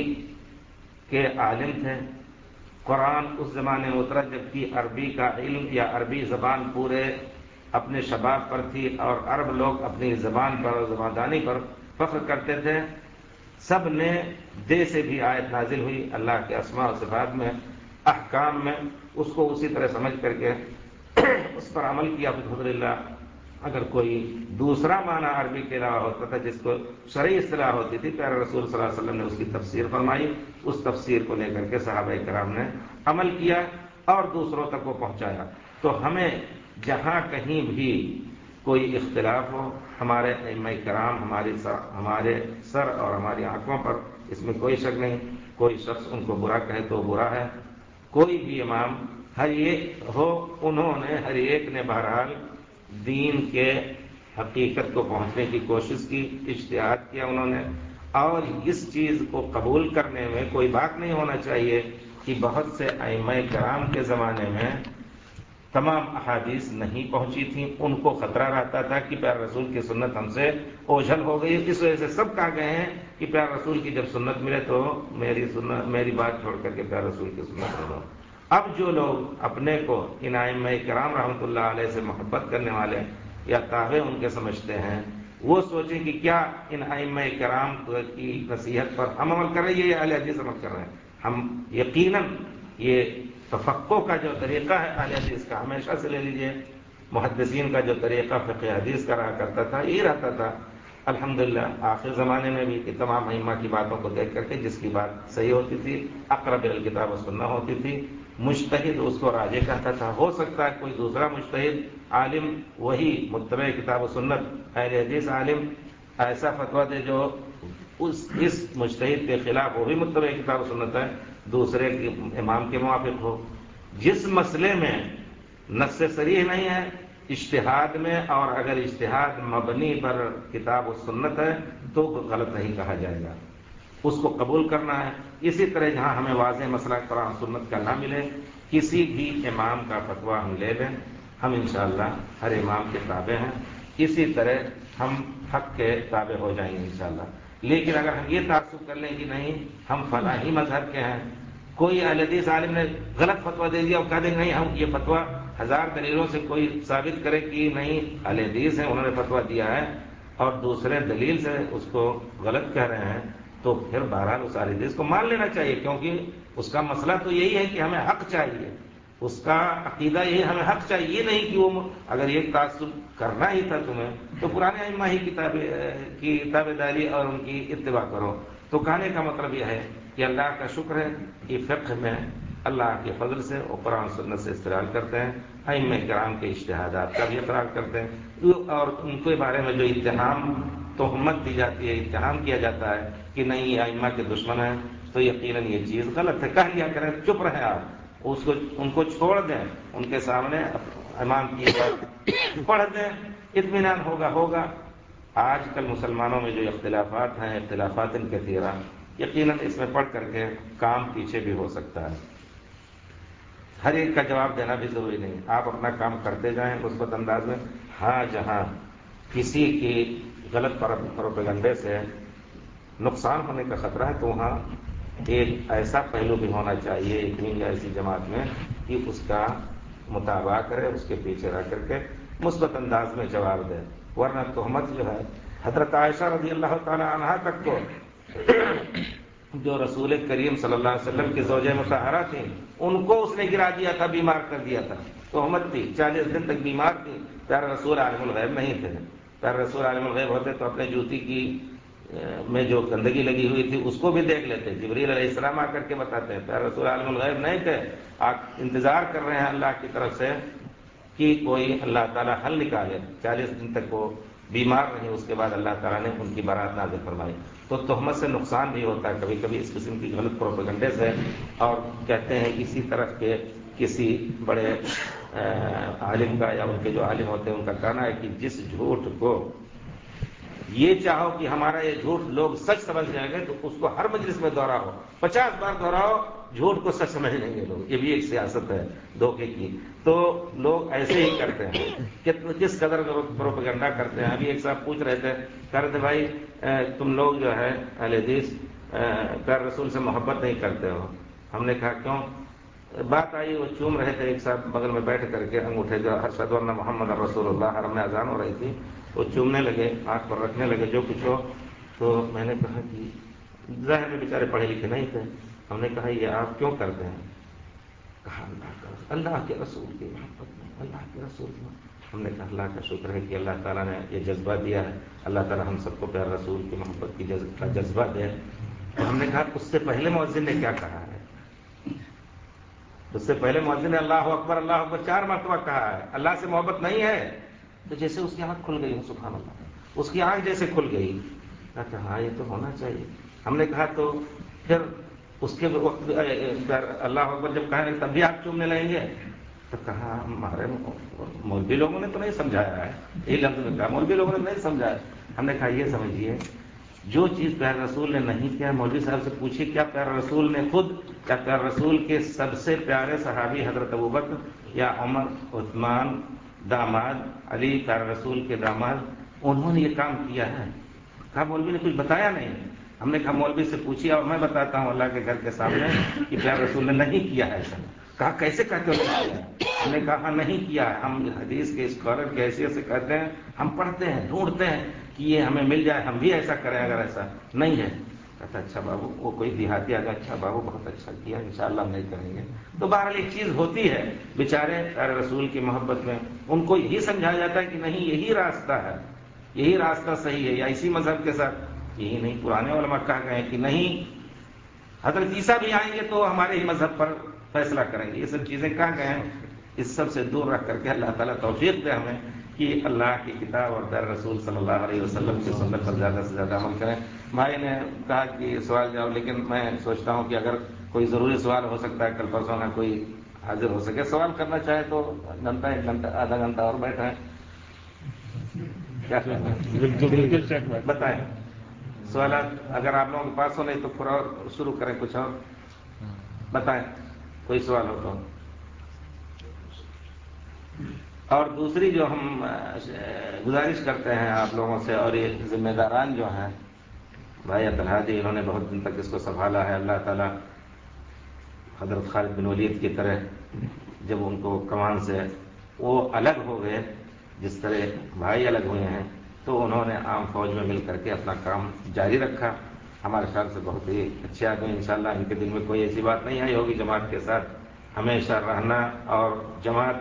کے عالم تھے, قرآن اس زمانے میں اترا جبکہ عربی کا علم یا عربی زبان پورے اپنے شباب پر تھی اور عرب لوگ اپنی زبان پر اور زباندانی پر فخر کرتے تھے. سب نے دے سے بھی آیت نازل ہوئی اللہ کے اسماء و صفات میں, احکام میں, اس کو اسی طرح سمجھ کر کے اس پر عمل کیا. الحمدللہ اگر کوئی دوسرا معنی عربی کے علاوہ ہوتا تھا جس کو شرعی اصطلاح ہوتی تھی, پیارے رسول صلی اللہ علیہ وسلم نے اس کی تفسیر فرمائی. اس تفسیر کو لے کر کے صحابہ کرام نے عمل کیا اور دوسروں تک وہ پہنچایا. تو ہمیں جہاں کہیں بھی کوئی اختلاف ہو, ہمارے ائمہ کرام ہمارے سر اور ہماری آنکھوں پر, اس میں کوئی شک نہیں. کوئی شخص ان کو برا کہے تو برا ہے, کوئی بھی امام ہر ایک ہو, انہوں نے ہر ایک نے بہرحال دین کے حقیقت کو پہنچنے کی کوشش کی, اجتہاد کیا انہوں نے. اور اس چیز کو قبول کرنے میں کوئی بات نہیں ہونا چاہیے کہ بہت سے ائمہ کرام کے زمانے میں تمام احادیث نہیں پہنچی تھیں, ان کو خطرہ رہتا تھا کہ پیارے رسول کی سنت ہم سے اوجھل ہو گئی. اس وجہ سے سب کہہ گئے ہیں کہ پیارے رسول کی جب سنت ملے تو میری بات چھوڑ کر کے پیارے رسول کی سنت لے لو. اب جو لوگ اپنے کو ان ائمہ کرام رحمۃ اللہ علیہ سے محبت کرنے والے یا تابع ان کے سمجھتے ہیں, وہ سوچیں کہ کیا ان ائمہ کرام کی نصیحت پر ہم عمل کر رہے ہیں یا اہل حدیث عمل کر رہے ہیں. ہم یقیناً یہ تفقہ کا جو طریقہ ہے اہل حدیث کا، ہمیشہ سے لے لیجئے محدثین کا جو طریقہ فقہ حدیث کا رہا کرتا تھا، یہی رہتا تھا الحمدللہ آخر زمانے میں بھی، کہ تمام ائمہ کی باتوں کو دیکھ کر کے جس کی بات صحیح ہوتی تھی، اقرب الکتاب و سنہ ہوتی تھی، مجتہد اس کو راجح کہتا تھا. ہو سکتا ہے کوئی دوسرا مجتہد عالم وہی متبع کتاب و سنت اہل حدیث عالم ایسا فتویٰ دے جو اس مجتہد کے خلاف، وہ بھی متبع کتاب و سنت ہے، دوسرے امام کے موافق ہو. جس مسئلے میں نص صریح نہیں ہے اجتہاد میں، اور اگر اجتہاد مبنی پر کتاب و سنت ہے تو غلط نہیں کہا جائے گا، اس کو قبول کرنا ہے. اسی طرح جہاں ہمیں واضح مسئلہ قرآن سنت کا نہ ملے، کسی بھی امام کا فتویٰ ہم لے لیں، ہم انشاءاللہ ہر امام کے تابع ہیں، اسی طرح ہم حق کے تابع ہو جائیں گے انشاءاللہ. لیکن اگر ہم یہ تعصب کر لیں کہ نہیں ہم فلاں ہی مذہب کے ہیں، کوئی اہل حدیث عالم نے غلط فتویٰ دے دیا اور کہہ دیں نہیں ہم یہ فتویٰ ہزار دلیلوں سے کوئی ثابت کرے کہ نہیں اہل حدیث ہیں انہوں نے فتویٰ دیا ہے، اور دوسرے دلیل سے اس کو غلط کہہ رہے ہیں، تو پھر بہرحال اس اہل حدیث کو مان لینا چاہیے، کیونکہ اس کا مسئلہ تو یہی ہے کہ ہمیں حق چاہیے، اس کا عقیدہ یہی ہمیں حق چاہیے. یہ نہیں کہ وہ اگر یہ تعصب کرنا ہی تھا تمہیں تو پرانے ائمہ ہی کی تابع داری اور ان کی اتباع کرو. تو کہنے کا مطلب یہ ہے کہ اللہ کا شکر ہے کہ فقہ میں اللہ کے فضل سے اور قرآن سنت سے استدلال کرتے ہیں، ائمہ کرام کے اجتہادات کا بھی اقرار کرتے ہیں، اور ان کے بارے میں جو اتہام تہمت دی جاتی ہے، اتہام کیا جاتا ہے کہ نہیں یہ ائمہ کے دشمن ہیں، تو یقیناً یہ چیز غلط ہے. کہہ لیا کریں، چپ رہیں آپ، ان کو چھوڑ دیں، ان کے سامنے امام کی بات پڑھ دیں، اطمینان ہوگا. آج کل مسلمانوں میں جو اختلافات ہیں، اختلافات کثیرہ، یقیناً اس میں پڑھ کر کے کام پیچھے بھی ہو سکتا ہے. ہر ایک کا جواب دینا بھی ضروری نہیں، آپ اپنا کام کرتے جائیں مثبت انداز میں. ہاں جہاں کسی کی غلط پروپیگنڈے سے نقصان ہونے کا خطرہ ہے تو وہاں ایک ایسا پہلو بھی ہونا چاہیے ایک ونگ ایسی جماعت میں کہ اس کا مطالبہ کرے، اس کے پیچھے رہ کر کے مثبت انداز میں جواب دے. ورنہ تہمت جو ہے، حضرت عائشہ رضی اللہ تعالی عنہا تک کو جو رسول کریم صلی اللہ علیہ وسلم کی زوجہ مطہرہ تھیں، ان کو اس نے گرا دیا تھا، بیمار کر دیا تھا. تہمت تھی، 40 دن تک بیمار تھی. پیارے رسول عالم الغیب نہیں تھے. پیارے رسول عالم الغیب ہوتے تو اپنے جوتی کی میں جو گندگی لگی ہوئی تھی اس کو بھی دیکھ لیتے. جبریل علیہ السلام آ کر کے بتاتے ہیں. پیارے رسول عالم الغیب نہیں تھے، آپ انتظار کر رہے ہیں اللہ کی طرف سے کہ کوئی اللہ تعالیٰ حل نکالے. 40 دن تک وہ بیمار رہی، اس کے بعد اللہ تعالیٰ نے ان کی برات نازل فرمائی. تو تہمت سے نقصان بھی ہوتا ہے کبھی کبھی اس قسم کی غلط پروپیگنڈے سے. اور کہتے ہیں اسی طرف کے کسی بڑے عالم کا یا ان کے جو عالم ہوتے ہیں ان کا کہنا ہے کہ جس جھوٹ کو یہ چاہو کہ ہمارا یہ جھوٹ لوگ سچ سمجھ جائیں گے تو اس کو ہر مجلس میں دوہراؤ، 50 بار دوہراؤ، جھوٹ کو سچ سمجھ لیں گے لوگ. یہ بھی ایک سیاست ہے دھوکے کی. تو لوگ ایسے ہی کرتے ہیں، کس قدر پروپیگنڈا کرتے ہیں. ابھی ایک صاحب پوچھ رہے تھے، کہہ رہے تھے بھائی تم لوگ جو ہے اہل حدیث پیارے رسول سے محبت نہیں کرتے ہو. ہم نے کہا کیوں؟ بات آئی، وہ چوم رہے تھے، ایک صاحب بغل میں بیٹھ کر کے انگوٹھے جو اشہد ان محمد رسول اللہ، حرم میں اذان ہو رہی تھی، وہ چومنے لگے، آنکھ پر رکھنے لگے، جو کچھ ہو. تو میں نے کہا کہ ظاہر میں بیچارے پڑھے لکھے نہیں تھے. ہم نے کہا یہ آپ کیوں کرتے ہیں؟ کہا اللہ کے رسول کی محبت میں، اللہ کے رسول میں. ہم نے کہا اللہ کا شکر ہے کہ اللہ تعالیٰ نے یہ جذبہ دیا ہے، اللہ تعالیٰ ہم سب کو پیارے رسول کی محبت کا جذبہ دے. تو ہم نے کہا اس سے پہلے مؤذن نے کیا کہا ہے؟ اس سے پہلے مؤذن نے اللہ اکبر 4 مرتبہ کہا ہے. اللہ سے محبت نہیں ہے؟ تو جیسے اس کی آنکھ کھل گئی، سبحان اللہ، اس کی آنکھ جیسے کھل گئی. کہا ہاں یہ تو ہونا چاہیے. ہم نے کہا تو پھر اس کے وقت اللہ اکبر جب کہیں تب بھی آپ چومنے لگیں گے؟ تو کہا ہمارے مولوی لوگوں نے تو نہیں سمجھایا ہے. یہ لفظ میں کہا مولوی لوگوں نے نہیں سمجھایا. ہم نے کہا یہ سمجھیے جو چیز پیارے رسول نے نہیں کیا، مولوی صاحب سے پوچھیے کیا پیارے رسول نے خود، کیا پیارے رسول کے سب سے پیارے صحابی حضرت ابوبکر یا عمر، عثمان داماد، علی پیارے رسول کے داماد، انہوں نے یہ کام کیا ہے؟ کہا مولوی نے کچھ بتایا نہیں. ہم نے کہا مولوی سے پوچھیے اور میں بتاتا ہوں اللہ کے گھر کے سامنے کہ پیارے رسول نے نہیں کیا ہے ایسا. کہا کیسے کہتے ہو نہیں کیا؟ ہم نے کہا نہیں کیا ہے. ہم حدیث کے اسکالر کی حیثیت سے کہتے ہیں، ہم پڑھتے ہیں، ڈھونڈتے ہیں کہ یہ ہمیں مل جائے، ہم بھی ایسا کریں اگر ایسا نہیں ہے. کہتا اچھا بابو، وہ کوئی دیہاتی آگا، اچھا بابو بہت اچھا کیا، انشاءاللہ ہم نہیں کریں گے. تو بہرحال ایک چیز ہوتی ہے، بیچارے پیارے رسول کی محبت میں ان کو یہی سمجھایا جاتا ہے کہ نہیں یہی راستہ ہے، یہی راستہ صحیح ہے، یا اسی مذہب کے ساتھ یہی نہیں. پرانے علماء کہا گئے ہیں کہ نہیں، حضرت عیسیٰ بھی آئیں گے تو ہمارے ہی مذہب پر فیصلہ کریں گے. یہ سب چیزیں کہاں گئے ہیں؟ اس سب سے دور رکھ کر کے اللہ تعالیٰ توفیق دے ہمیں کہ اللہ کی کتاب اور در رسول صلی اللہ علیہ وسلم کی سنت پر زیادہ سے زیادہ عمل کریں. بھائی نے کہا کہ سوال جواب، لیکن میں سوچتا ہوں کہ اگر کوئی ضروری سوال ہو سکتا ہے کل پرسوں کا کوئی حاضر ہو سکے، سوال کرنا چاہے تو گھنٹہ ایک گھنٹہ آدھا گھنٹہ اور بیٹھیں. کیا بالکل بتائیں سوالات اگر آپ لوگوں کے پاس ہو، نہیں تو پورا شروع کریں. کچھ اور بتائیں، کوئی سوال ہو تو. اور دوسری جو ہم گزارش کرتے ہیں آپ لوگوں سے، اور یہ ذمہ داران جو ہیں بھائی عبدالہادی، انہوں نے بہت دن تک اس کو سنبھالا ہے. اللہ تعالیٰ حضرت خالد بن ولید کی طرح جب ان کو کمان سے وہ الگ ہو گئے، جس طرح بھائی الگ ہوئے ہیں، تو انہوں نے عام فوج میں مل کر کے اپنا کام جاری رکھا. ہمارے خیال سے بہت ہی اچھے آدمی، انشاءاللہ ان کے دل میں کوئی ایسی بات نہیں آئی ہوگی. جماعت کے ساتھ ہمیشہ رہنا، اور جماعت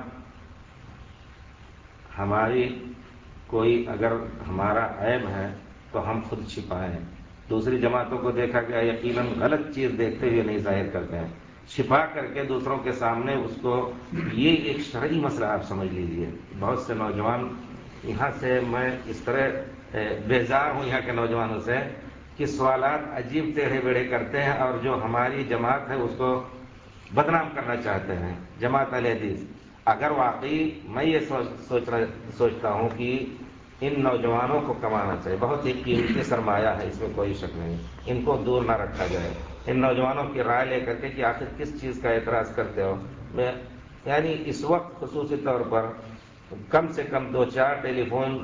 ہماری کوئی اگر ہمارا عیب ہے تو ہم خود چھپائیں. دوسری جماعتوں کو دیکھا گیا یقیناً غلط چیز دیکھتے ہوئے نہیں ظاہر کرتے ہیں، چھپا کر کے دوسروں کے سامنے اس کو. یہ ایک شرعی مسئلہ آپ سمجھ لیجئے. بہت سے نوجوان یہاں سے، میں اس طرح بیزار ہوں یہاں کے نوجوانوں سے کہ سوالات عجیب ٹیڑھے بیڑھے کرتے ہیں، اور جو ہماری جماعت ہے اس کو بدنام کرنا چاہتے ہیں. جماعت اہل حدیث، اگر واقعی میں یہ سوچتا ہوں کہ ان نوجوانوں کو کمانا چاہیے، بہت ہی قیمتی سرمایہ ہے، اس میں کوئی شک نہیں. ان کو دور نہ رکھا جائے. ان نوجوانوں کی رائے لے کر کے کہ آخر کس چیز کا اعتراض کرتے ہو. میں یعنی اس وقت خصوصی طور پر کم سے کم 2-4 ٹیلی فون،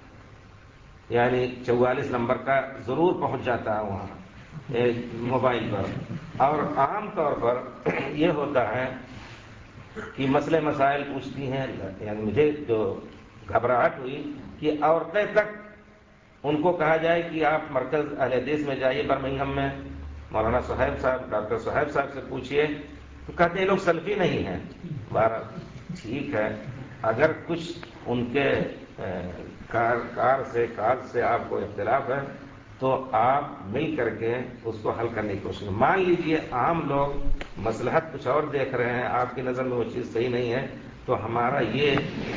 یعنی 44 نمبر کا ضرور پہنچ جاتا ہے وہاں موبائل پر. اور عام طور پر یہ ہوتا ہے کہ مسئلے مسائل پوچھتی ہیں. یعنی مجھے جو گھبراہٹ ہوئی کہ عورتیں تک ان کو کہا جائے کہ آپ مرکز اہل حدیث میں جائیے برمنگھم میں، مولانا صہیب صاحب، ڈاکٹر صہیب صاحب سے پوچھئے، تو کہتے ہیں لوگ سلفی نہیں ہیں. بہرحال ٹھیک ہے، اگر کچھ ان کے کار سے آپ کو اختلاف ہے تو آپ مل کر کے اس کو حل کرنے کی کوشش کریں. مان لیجئے عام لوگ مصلحت کچھ اور دیکھ رہے ہیں، آپ کی نظر میں وہ چیز صحیح نہیں ہے، تو ہمارا یہ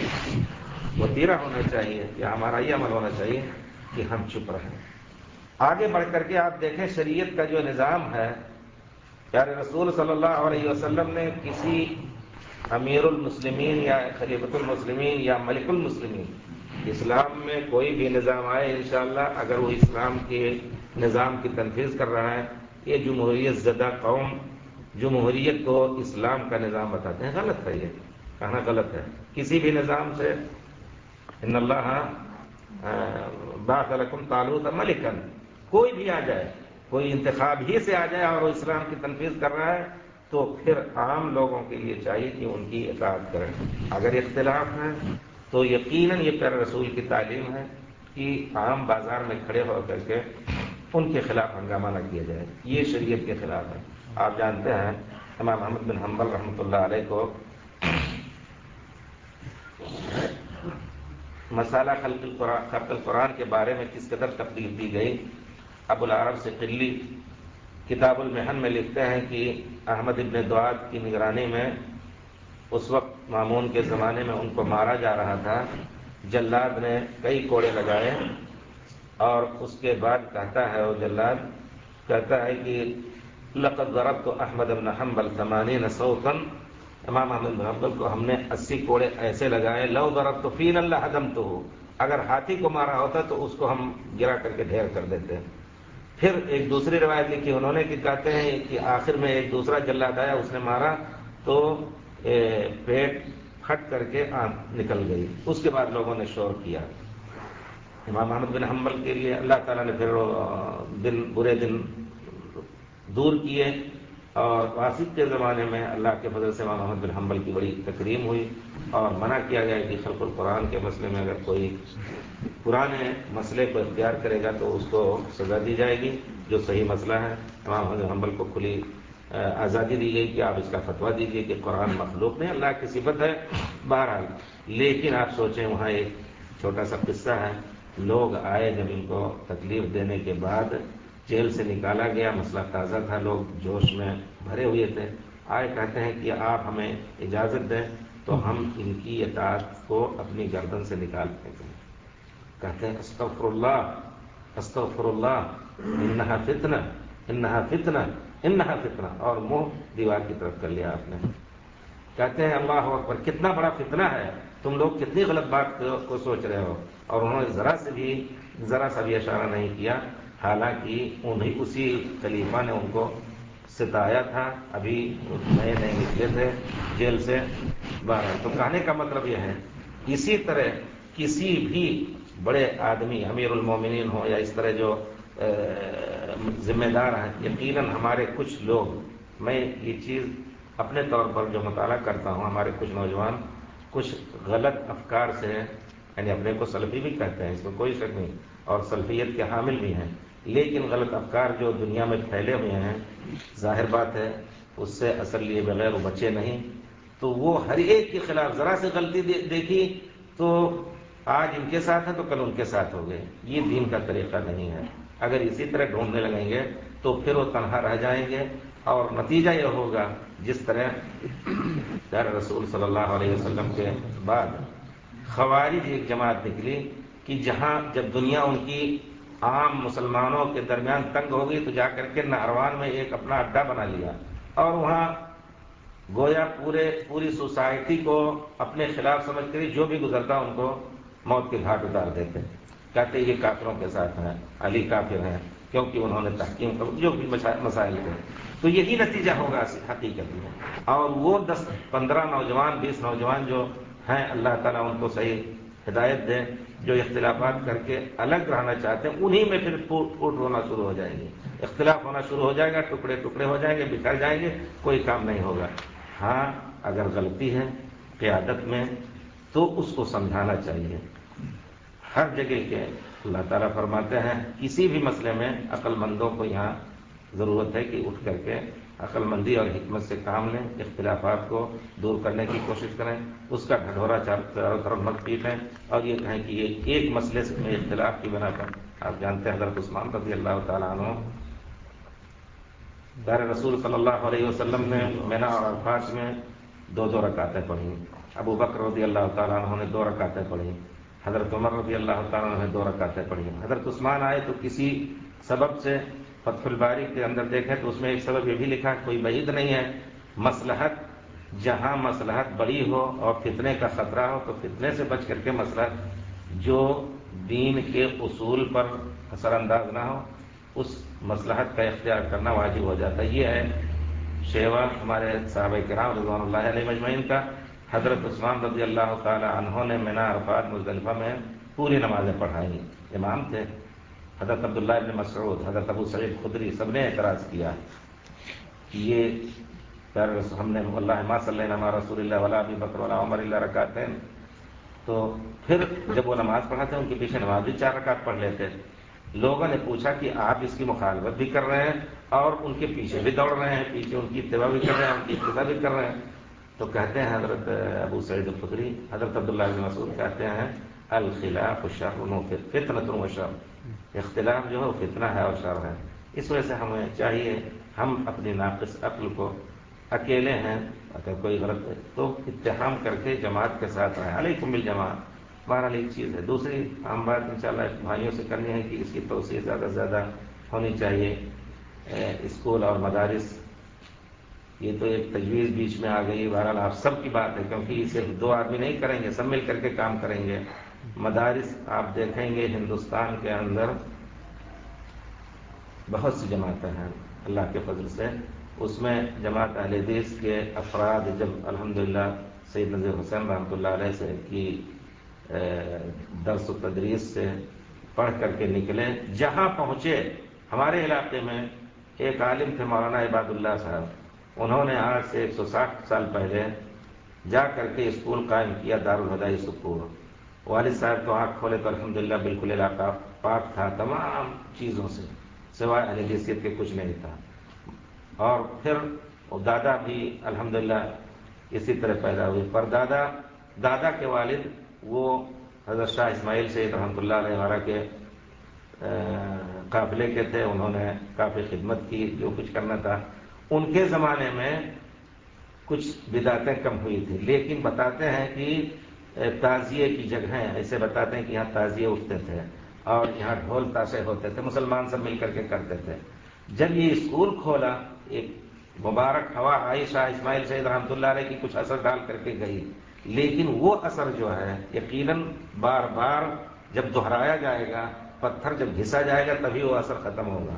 وتیرہ ہونا چاہیے یا ہمارا یہ عمل ہونا چاہیے کہ ہم چپ رہیں. آگے بڑھ کر کے آپ دیکھیں شریعت کا جو نظام ہے، پیارے رسول صلی اللہ علیہ وسلم نے کسی امیر المسلمین یا خلیفۃ المسلمین یا ملک المسلمین، اسلام میں کوئی بھی نظام آئے انشاءاللہ اگر وہ اسلام کے نظام کی تنفیذ کر رہا ہے، یہ جمہوریت زدہ قوم جمہوریت کو اسلام کا نظام بتاتے ہیں. غلط ہے، یہ کہنا غلط ہے. کسی بھی نظام سے ان اللہ بعث لکم طالوت ملکا، کوئی بھی آ جائے، کوئی انتخاب ہی سے آ جائے اور وہ اسلام کی تنفیذ کر رہا ہے، تو پھر عام لوگوں کے لیے چاہیے کہ ان کی اطاعت کریں. اگر اختلاف ہے تو یقیناً یہ پیارے رسول کی تعلیم ہے کہ عام بازار میں کھڑے ہو کر کے ان کے خلاف ہنگامہ نہ کیا جائے. یہ شریعت کے خلاف ہے. آپ جانتے ہیں امام احمد بن حنبل رحمۃ اللہ علیہ کو مسالہ خلق القرآن کے بارے میں کس قدر تقریر دی گئی. ابو العرب صقلی کتاب المحن میں لکھتے ہیں کہ احمد ابن دعاد کی نگرانی میں اس وقت مامون کے زمانے میں ان کو مارا جا رہا تھا. جلاد نے کئی کوڑے لگائے اور اس کے بعد کہتا ہے وہ جلاد کہتا ہے کہ لقد ضربت احمد بن حنبل 80 صوتا، امام احمد بن حنبل کو ہم نے 80 کوڑے ایسے لگائے، لو ضربت فینا لہدمتہ، اگر ہاتھی کو مارا ہوتا تو اس کو ہم گرا کر کے ڈھیر کر دیتے. پھر ایک دوسری روایت لکھی انہوں نے کہ کہتے ہیں کہ آخر میں ایک دوسرا جلاد آیا، اس نے مارا تو پیٹ پھٹ کر کے آنکھ نکل گئی. اس کے بعد لوگوں نے شور کیا. امام احمد بن حنبل کے لیے اللہ تعالیٰ نے پھر برے دن دور کیے اور واسط کے زمانے میں اللہ کے فضل سے امام احمد بن حنبل کی بڑی تکریم ہوئی اور منع کیا گیا کہ خلق القرآن کے مسئلے میں اگر کوئی پرانے مسئلے کو اختیار کرے گا تو اس کو سزا دی جائے گی. جو صحیح مسئلہ ہے امام احمد بن حنبل کو کھلی آزادی دی گئی کہ آپ اس کا فتویٰ دیجیے کہ قرآن مخلوق نہیں، اللہ کی صفت ہے. بہرحال لیکن آپ سوچیں وہاں ایک چھوٹا سا قصہ ہے. لوگ آئے جب ان کو تکلیف دینے کے بعد جیل سے نکالا گیا، مسئلہ تازہ تھا، لوگ جوش میں بھرے ہوئے تھے. آئے کہتے ہیں کہ آپ ہمیں اجازت دیں تو ہم ان کی اطاعت کو اپنی گردن سے نکال پھینکیں. کہتے ہیں استغفر اللہ استغفر اللہ انہا فتنہ انہا فتنہ انہا فتنہ، اور منہ دیوار کی طرف کر لیا آپ نے. کہتے ہیں اللہ اکبر، کتنا بڑا فتنہ ہے، تم لوگ کتنی غلط بات کو سوچ رہے ہو. اور انہوں نے ذرا سا بھی اشارہ نہیں کیا، حالانکہ اسی خلیفہ نے ان کو ستایا تھا، ابھی نئے نئے نکلے تھے جیل سے باہر. تو کہنے کا مطلب یہ ہے اسی طرح کسی بھی بڑے آدمی امیر المومنین ہو یا اس طرح جو ذمہ دار ہیں، یقیناً ہمارے کچھ لوگ، میں یہ چیز اپنے طور پر جو مطالعہ کرتا ہوں، ہمارے کچھ نوجوان کچھ غلط افکار سے، یعنی اپنے کو سلفی بھی کہتے ہیں، اس میں کوئی شک نہیں، اور سلفیت کے حامل بھی ہیں، لیکن غلط افکار جو دنیا میں پھیلے ہوئے ہیں، ظاہر بات ہے اس سے اثر لیے بغیر وہ بچے نہیں. تو وہ ہر ایک کے خلاف ذرا سے غلطی دیکھی تو آج ان کے ساتھ ہے تو کل ان کے ساتھ ہو گئے. یہ دین کا طریقہ نہیں ہے. اگر اسی طرح ڈھونڈنے لگیں گے تو پھر وہ تنہا رہ جائیں گے، اور نتیجہ یہ ہوگا جس طرح پیارے رسول صلی اللہ علیہ وسلم کے بعد خوارج ایک جماعت نکلی کہ جہاں جب دنیا ان کی عام مسلمانوں کے درمیان تنگ ہو گئی تو جا کر کے نہروان میں ایک اپنا اڈا بنا لیا، اور وہاں گویا پوری سوسائٹی کو اپنے خلاف سمجھ کر جو بھی گزرتا ان کو موت کے گھاٹ اتار دیتے. کہتے یہ کافروں کے ساتھ ہیں، علی کافر ہیں کیونکہ انہوں نے تحکیم کر جو بھی مسائل تھے. تو یہی نتیجہ ہوگا حقیقت میں. اور وہ 10-15 نوجوان 20 نوجوان جو ہیں، اللہ تعالیٰ ان کو صحیح ہدایت دے، جو اختلافات کر کے الگ رہنا چاہتے ہیں، انہی میں پھر پھوٹ ہونا شروع ہو جائیں گے، اختلاف ہونا شروع ہو جائے گا، ٹکڑے ٹکڑے ہو جائیں گے، بکھر جائیں گے، کوئی کام نہیں ہوگا. ہاں اگر غلطی ہے قیادت میں تو اس کو سمجھانا چاہیے ہر جگہ کے. اللہ تعالیٰ فرماتے ہیں کسی بھی مسئلے میں عقل مندوں کو یہاں ضرورت ہے کہ اٹھ کر کے عقل مندی اور حکمت سے کام لیں، اختلافات کو دور کرنے کی کوشش کریں، اس کا ڈھنڈورا چاروں طرف مت پیٹیں اور یہ کہیں کہ یہ ایک مسئلے سے میں اختلاف کی بنا پر. آپ جانتے ہیں حضرت عثمان رضی اللہ تعالیٰ عنہ، پیارے رسول صلی اللہ علیہ وسلم نے مینا اور عرفات میں 2 رکعتیں پڑھی، ابو بکر رضی اللہ تعالیٰ عنہ نے 2 رکعتیں پڑھی، حضرت عمر رضی اللہ تعالیٰ عنہ نے 2 رکعتیں پڑھی. حضرت عثمان آئے تو کسی سبب سے فتح الباری کے اندر دیکھیں تو اس میں ایک سبب یہ بھی لکھا، کوئی بعید نہیں ہے، مصلحت جہاں مصلحت بڑی ہو اور فتنے کا خطرہ ہو تو فتنے سے بچ کر کے مصلحت جو دین کے اصول پر اثر انداز نہ ہو اس مصلحت کا اختیار کرنا واجب ہو جاتا ہے. یہ ہے شیوا ہمارے صحابہ کرام رضوان اللہ علیہ مجمعین کا. حضرت عثمان رضی اللہ تعالی عنہ نے مینا عرفات مزدلفہ میں پوری نمازیں پڑھائی، امام تھے. حضرت عبداللہ ابن مسعود، حضرت ابو سعید خدری سب نے اعتراض کیا کہ یہ ہم نے واللہ ما صلینا مع رسول اللہ ولا ابی بکر ولا عمر الا رکعتین. تو پھر جب وہ نماز پڑھاتے ان کے پیچھے نماز بھی 4 رکعت پڑھ لیتے. لوگوں نے پوچھا کہ آپ اس کی مخالفت بھی کر رہے ہیں اور ان کے پیچھے بھی دوڑ رہے ہیں، پیچھے ان کی اتباع بھی کر رہے ہیں، ان کی ابتدا بھی کر رہے ہیں. تو کہتے ہیں حضرت ابو سعید الخدری، حضرت عبداللہ بن مسعود کہتے ہیں الخلاف شر فتنۃ و شر، اختلاف جو ہے وہ فتنہ ہے اور شر ہے. اس وجہ سے ہمیں چاہیے ہم اپنی ناقص عقل کو اکیلے ہیں، اگر کوئی غلط ہے تو اتحام کر کے جماعت کے ساتھ رہیں. علیکم بالجماعت. بہرحال ایک چیز ہے. دوسری عام بات انشاءاللہ بھائیوں سے کرنی ہے کہ اس کی توسیع زیادہ سے زیادہ ہونی چاہیے. اسکول اور مدارس، یہ تو ایک تجویز بیچ میں آ گئی، بہرحال آپ سب کی بات ہے کیونکہ یہ صرف 2 آدمی نہیں کریں گے، سب مل کر کے کام کریں گے. مدارس آپ دیکھیں گے ہندوستان کے اندر بہت سی جماعتیں ہیں اللہ کے فضل سے. اس میں جماعت اہل حدیث کے افراد جب الحمدللہ سید نذیر حسین رحمۃ اللہ علیہ سے کی درس و تدریس سے پڑھ کر کے نکلے، جہاں پہنچے ہمارے علاقے میں ایک عالم تھے مولانا عباد اللہ صاحب، انہوں نے آج سے 160 سال پہلے جا کر کے اسکول قائم کیا، دارالہدیٰ سکول۔ والد صاحب تو آنکھ کھولے تو الحمدللہ بالکل علاقہ پاک تھا تمام چیزوں سے، سوائے اہل حیثیت کے کچھ نہیں تھا۔ اور پھر دادا بھی الحمدللہ اسی طرح پیدا ہوئے، پر دادا کے والد وہ حضرت شاہ اسماعیل سید رحمۃ اللہ علیہ ہمارا کے قافلے کے تھے، انہوں نے کافی خدمت کی، جو کچھ کرنا تھا۔ ان کے زمانے میں کچھ بدعتیں کم ہوئی تھی، لیکن بتاتے ہیں کہ تعزیے کی جگہیں ایسے بتاتے ہیں کہ یہاں تعزیے اٹھتے تھے اور یہاں ڈھول تاشے ہوتے تھے، مسلمان سب مل کر کے کرتے تھے۔ جب یہ اسکول کھولا، ایک مبارک ہوا آئی، شاہ اسماعیل سید رحمۃ اللہ علیہ کی کچھ اثر ڈال کر کے گئی، لیکن وہ اثر جو ہے یقیناً بار بار جب دہرایا جائے گا، پتھر جب گھسا جائے گا تبھی وہ اثر ختم ہوگا۔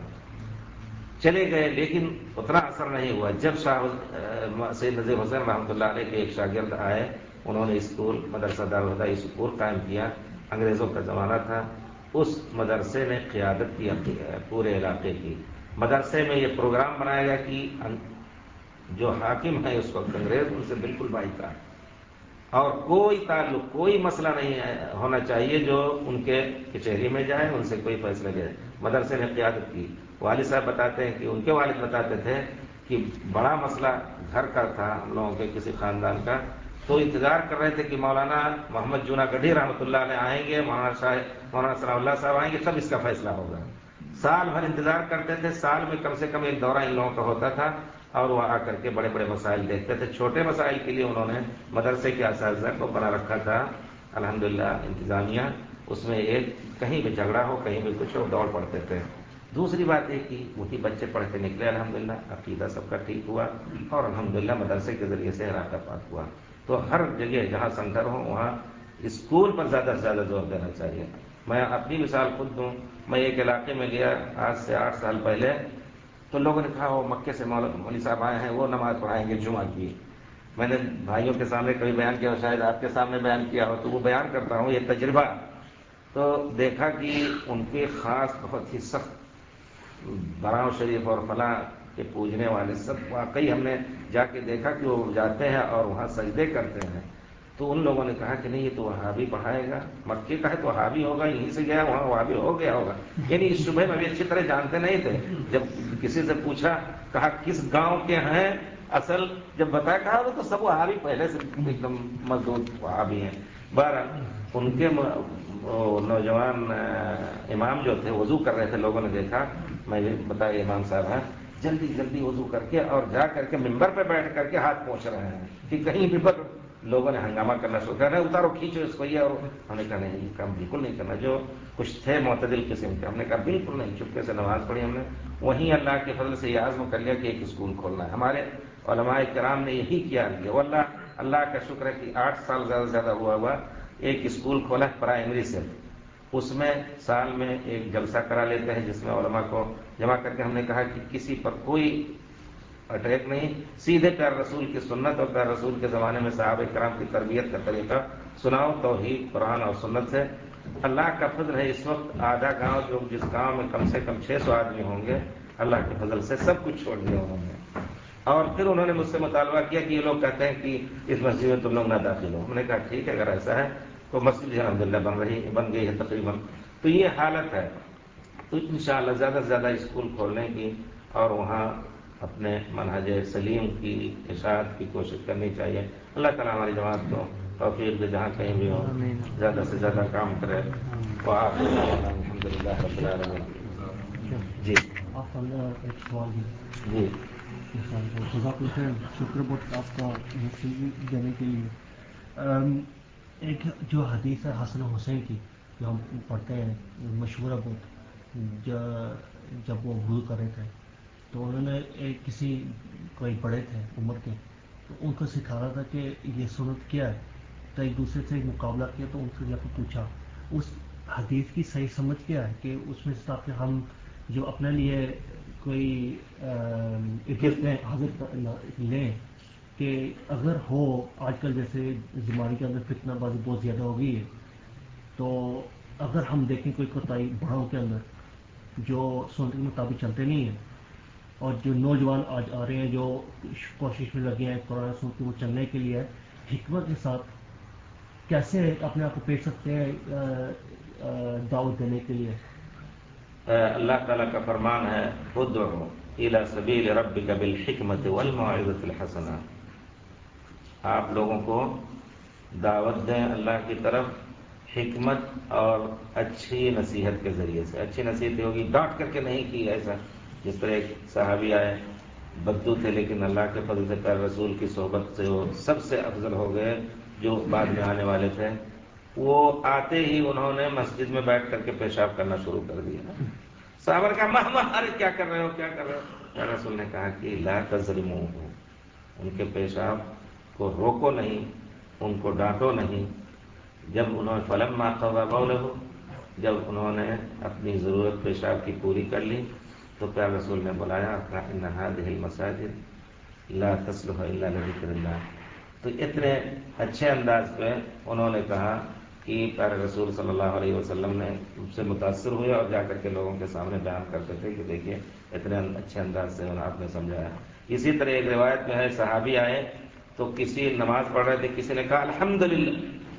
چلے گئے لیکن اتنا اثر نہیں ہوا۔ جب شاہ سید نذیر حسین رحمۃ اللہ علیہ کے ایک شاگرد آئے، انہوں نے اسکول مدرسہ دارالہدیٰ اسکول قائم کیا، انگریزوں کا زمانہ تھا، اس مدرسے نے قیادت کی پورے علاقے کی۔ مدرسے میں یہ پروگرام بنایا گیا کہ جو حاکم ہے اس وقت انگریز، ان سے بالکل بائیکاٹ، اور کوئی تعلق، کوئی مسئلہ نہیں ہونا چاہیے جو ان کے کچہری میں جائے، ان سے کوئی فیصلہ لے۔ مدرسے نے قیادت کی۔ والد صاحب بتاتے ہیں کہ ان کے والد بتاتے تھے کہ بڑا مسئلہ گھر کا تھا ہم لوگوں کے کسی خاندان کا، تو انتظار کر رہے تھے کہ مولانا محمد جوناگڈھی رحمۃ اللہ علیہ آئیں گے، مولانا ثناء اللہ صاحب آئیں گے، تب اس کا فیصلہ ہوگا۔ سال بھر انتظار کرتے تھے، سال میں کم سے کم ایک دورہ ان لوگوں کا ہوتا تھا، اور وہ آ کر کے بڑے بڑے مسائل دیکھتے تھے۔ چھوٹے مسائل کے لیے انہوں نے مدرسے کے اساتذہ کو بنا رکھا تھا، الحمدللہ انتظامیہ، اس میں ایک کہیں بھی جھگڑا ہو، کہیں بھی کچھ ہو، دوڑ پڑتے تھے۔ دوسری بات یہ کہ وہی بچے پڑھ کے نکلے، الحمدللہ عقیدہ سب کا ٹھیک ہوا، اور الحمدللہ مدرسے کے ذریعے سے علاقہ پاک ہوا۔ تو ہر جگہ جہاں سنٹر ہو وہاں اسکول پر زیادہ سے زیادہ زور دینا چاہیے۔ میں اپنی مثال خود دوں، میں ایک علاقے میں گیا آج سے 8 سال پہلے، تو لوگوں نے کہا وہ مکے سے مولوی صاحب آئے ہیں، وہ نماز پڑھائیں گے جمعہ کی۔ میں نے بھائیوں کے سامنے کبھی بیان کیا، شاید آپ کے سامنے بیان کیا ہو، تو وہ بیان کرتا ہوں یہ تجربہ۔ تو دیکھا کہ ان کے خاص بہت ہی سخت براؤ شریف اور فلاں کے پوجنے والے سب، واقعی ہم نے جا کے دیکھا کہ وہ جاتے ہیں اور وہاں سجدے کرتے ہیں۔ تو ان لوگوں نے کہا کہ نہیں، یہ تو وہابی پڑھائے گا، مکے کا ہے تو وہابی ہوگا، یہیں سے گیا وہاں وہابی ہو گیا ہوگا۔ یعنی اس صبح میں بھی اچھی طرح جانتے نہیں تھے۔ جب کسی سے پوچھا، کہا کس گاؤں کے ہیں، اصل جب بتایا کہا وہ تو سب وہابی پہلے سے ایک دم مضبوط وہابی ہیں۔ بہرحال ان کے نوجوان امام جو تھے وضو کر رہے تھے، لوگوں نے دیکھا، میں نے بتایا امام صاحب ہیں، جلدی جلدی وضو کر کے اور جا کر کے ممبر پہ بیٹھ کر کے ہاتھ پوچھ رہے ہیں کہ کہیں ممبر، لوگوں نے ہنگامہ کرنا شروع کر رہے، اتارو کھینچو اس کو، یہ، اور ہم نے کہا نہیں یہ کام بالکل نہیں کرنا۔ جو کچھ تھے معتدل قسم کے، ہم نے کہا بالکل نہیں، چپکے سے نماز پڑھی ہم نے۔ وہیں اللہ کے فضل سے یہ عزم کر لیا کہ ایک اسکول کھولنا ہے۔ ہمارے علماء کرام نے یہی کیا، واللہ اللہ کا شکر ہے کہ 8 سال زیادہ سے زیادہ ہوا ایک اسکول کھولا پرائمری سے، اس میں سال میں ایک جلسہ کرا لیتے ہیں جس میں علماء کو جمع کر کے ہم نے کہا کہ کسی پر کوئی اٹیک نہیں، سیدھے پیار رسول کی سنت اور پیار رسول کے زمانے میں صحابہ کرام کی تربیت کا طریقہ سناؤ، توحید قرآن اور سنت سے۔ اللہ کا فضل ہے اس وقت آدھا گاؤں، جو جس گاؤں میں کم سے کم 600 آدمی ہوں گے، اللہ کے فضل سے سب کچھ چھوڑ دیا انہوں نے۔ اور پھر انہوں نے مجھ سے مطالبہ کیا کہ یہ لوگ کہتے ہیں کہ اس مسجد میں تم لوگ نہ داخل ہو۔ ہم نے کہا ٹھیک ہے، اگر ایسا ہے تو مسجد الحمدللہ بن گئی ہے تقریباً۔ تو یہ حالت ہے، تو انشاءاللہ زیادہ سے زیادہ اسکول کھولنے کی اور وہاں اپنے منہج سلیم کی اشاعت کی کوشش کرنی چاہیے۔ اللہ تعالیٰ ہماری جماعت کو توفیق دے، جہاں کہیں بھی ہو زیادہ سے زیادہ کام کرے۔ وآخر دعوانا الحمدللہ رب العالمین۔ جی آپ ایک سوال جی جزاک اللہ خیر، شکر بہت آپ کا مفتی دینے کے لیے۔ ایک جو حدیث ہے حسن و حسین کی، جو ہم پڑھتے ہیں، مشہور ہے بہت، جب وہ وضو کر رہے تھے تو انہوں نے کسی کوئی بڑے تھے عمر کے، تو ان کو سکھا رہا تھا کہ یہ سنت کیا ہے، تو ایک دوسرے سے مقابلہ کیا، تو ان سے جا کے پوچھا اس حدیث کی صحیح سمجھ کیا ہے، کہ اس میں سے تاکہ ہم جو اپنے لیے کوئی حاضر لیں کہ اگر ہو، آج کل جیسے زمانے کے اندر فتنہ بازی بہت زیادہ ہو گئی ہے، تو اگر ہم دیکھیں کوئی کوتاہی بڑوں کے اندر جو سنت کے مطابق چلتے نہیں ہیں، اور جو نوجوان آج آ رہے ہیں جو کوشش میں لگے ہیں قرآن سنت وہ چلنے کے لیے حکمت کے ساتھ کیسے اپنے آپ کو پیش سکتے ہیں دعوت دینے کے لیے؟ اللہ تعالیٰ کا فرمان ہے ادعو الی سبیل ربک بالحکمت والموعظۃ الحسنہ، آپ لوگوں کو دعوت دیں اللہ کی طرف حکمت اور اچھی نصیحت کے ذریعے سے۔ اچھی نصیحت ہوگی ڈانٹ کر کے نہیں کی ایسا، جس طرح ایک صحابی آئے بدو تھے لیکن اللہ کے فضل سے پیارے رسول کی صحبت سے وہ سب سے افضل ہو گئے جو بعد میں آنے والے تھے۔ وہ آتے ہی انہوں نے مسجد میں بیٹھ کر کے پیشاب کرنا شروع کر دیا۔ صحابہ نے کہا ماں ارے کیا کر رہے ہو کیا کر رہے ہو؟ پیارے رسول نے کہا کہ لا تظلموہ، ان کے پیشاب کو روکو نہیں، ان کو ڈانٹو نہیں۔ جب انہوں نے فلما قضى بولہ، جب انہوں نے اپنی ضرورت پیشاب کی پوری کر لی تو پیارے رسول نے بلایا، کہا ان هذه المساجد لا تصلح الا لذکر اللہ۔ تو اتنے اچھے انداز پہ انہوں نے کہا کہ پیارے رسول صلی اللہ علیہ وسلم نے ان سے متاثر ہوئے اور جا کر کے لوگوں کے سامنے بیان کرتے تھے کہ دیکھیے اتنے اچھے انداز سے آپ نے سمجھایا۔ اسی طرح ایک روایت میں ہے صحابی آئے تو کسی نماز پڑھ رہے تھے، کسی نے کہا الحمدللہ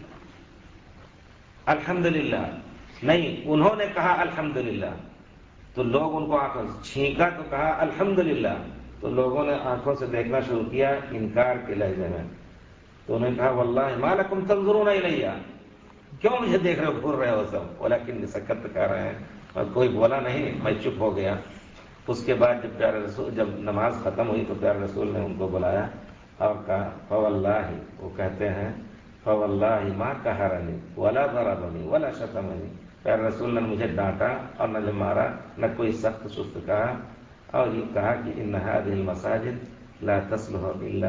الحمدللہ، نہیں انہوں نے کہا الحمدللہ، تو لوگ ان کو آنکھوں سے چھینکا تو کہا الحمدللہ، تو لوگوں نے آنکھوں سے دیکھنا شروع کیا انکار کے لہجے میں، تو انہوں نے کہا واللہ ما لکم تنظرون الیہ، کیوں مجھے دیکھ رہے ہو گھور رہے ہو سب، ولکن سکت کر رہے ہیں، اور کوئی بولا نہیں، میں چپ ہو گیا۔ اس کے بعد جب پیارے رسول جب نماز ختم ہوئی تو پیارے رسول نے ان کو بلایا اور کہا فواللہ، وہ کہتے ہیں فواللہ ما قہرنی ولا ضربنی ولا شتمنی، پیارے رسول نے مجھے ڈانٹا اور نہ مارا نہ کوئی سخت سست کہا، اور یہ کہا کہ ان هذه المساجد لا تصلح الا،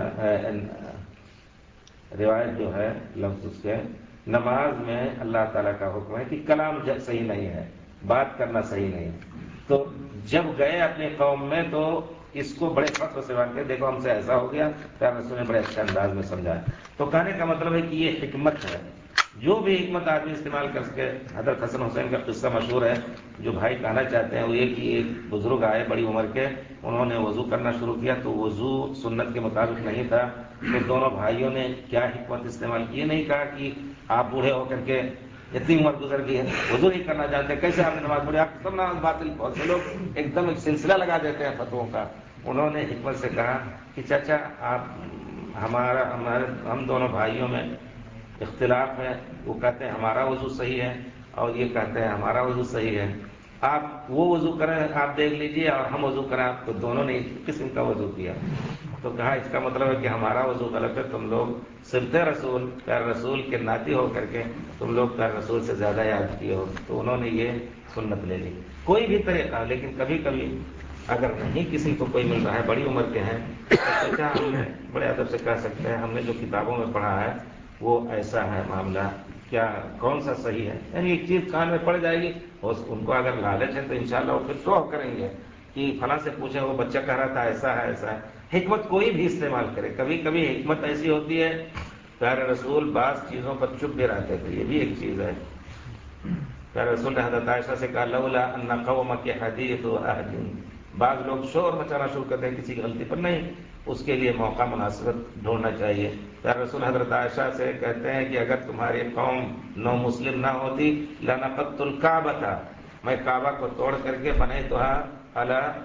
روایت جو ہے لفظ اس کے، نماز میں اللہ تعالیٰ کا حکم ہے کہ کلام صحیح نہیں ہے، بات کرنا صحیح نہیں ہے۔ تو جب گئے اپنی قوم میں تو اس کو بڑے فخر سے بات کر دیکھو ہم سے ایسا ہو گیا، پیارے رسول نے بڑے اچھے انداز میں سمجھایا۔ تو کہنے کا مطلب ہے کہ یہ حکمت ہے، جو بھی حکمت آدمی استعمال کر سکے۔ حضرت حسن حسین کا قصہ مشہور ہے، جو بھائی کہنا چاہتے ہیں وہ یہ کہ ایک بزرگ آئے بڑی عمر کے، انہوں نے وضو کرنا شروع کیا تو وضو سنت کے مطابق نہیں تھا، تو دونوں بھائیوں نے کیا حکمت استعمال کی، یہ نہیں کہا کہ آپ بوڑھے ہو کر کے اتنی عمر گزر گئی ہے وضو نہیں کرنا جانتے، کیسے آپ نے نماز پڑھی، آپ سب نماز باطل، بہت سے لوگ ایک دم ایک سلسلہ لگا دیتے ہیں فتووں کا۔ انہوں نے حکمت سے کہا کہ چچا آپ ہم دونوں بھائیوں میں اختلاف ہے، وہ کہتے ہیں ہمارا وضو صحیح ہے اور یہ کہتے ہیں ہمارا وضو صحیح ہے، آپ وہ وضو کریں آپ دیکھ لیجئے اور ہم وضو کریں، آپ تو دونوں نے ایک قسم کا وضو کیا۔ تو کہا اس کا مطلب ہے کہ ہمارا وضو غلط ہے، تم لوگ صبت رسول پیارے رسول کے ناتی ہو کر کے تم لوگ پیارے رسول سے زیادہ یاد کیے ہو، تو انہوں نے یہ سنت لے لی۔ کوئی بھی طریقہ، لیکن کبھی کبھی اگر نہیں کسی کو کوئی مل رہا ہے بڑی عمر کے ہیں تو چچا ہم نے بڑے ادب سے کہہ سکتے ہیں ہم نے جو کتابوں میں پڑھا ہے وہ ایسا ہے معاملہ، کیا کون سا صحیح ہے، یعنی ایک چیز کان میں پڑ جائے گی، ان کو اگر لالچ ہے تو انشاءاللہ وہ پھر ٹوہ کریں گے کہ فلاں سے پوچھیں وہ بچہ کہہ رہا تھا ایسا ہے ایسا ہے۔ حکمت کوئی بھی استعمال کرے، کبھی کبھی حکمت ایسی ہوتی ہے پیارے رسول بعض چیزوں پر چپ بھی رہتے تھے، یہ بھی ایک چیز ہے۔ پیارے رسول نے حضرت عائشہ سے کہا لولا ان قومک حدیث عہد، بعض لوگ شور مچانا شروع کرتے ہیں کسی کی غلطی پر، نہیں، اس کے لیے موقع مناسبت ڈھونڈنا چاہیے۔ پیارے رسول حضرت عائشہ سے کہتے ہیں کہ اگر تمہاری قوم نو مسلم نہ ہوتی لنقضت الکعبۃ، میں کعبہ کو توڑ کر کے بنیتها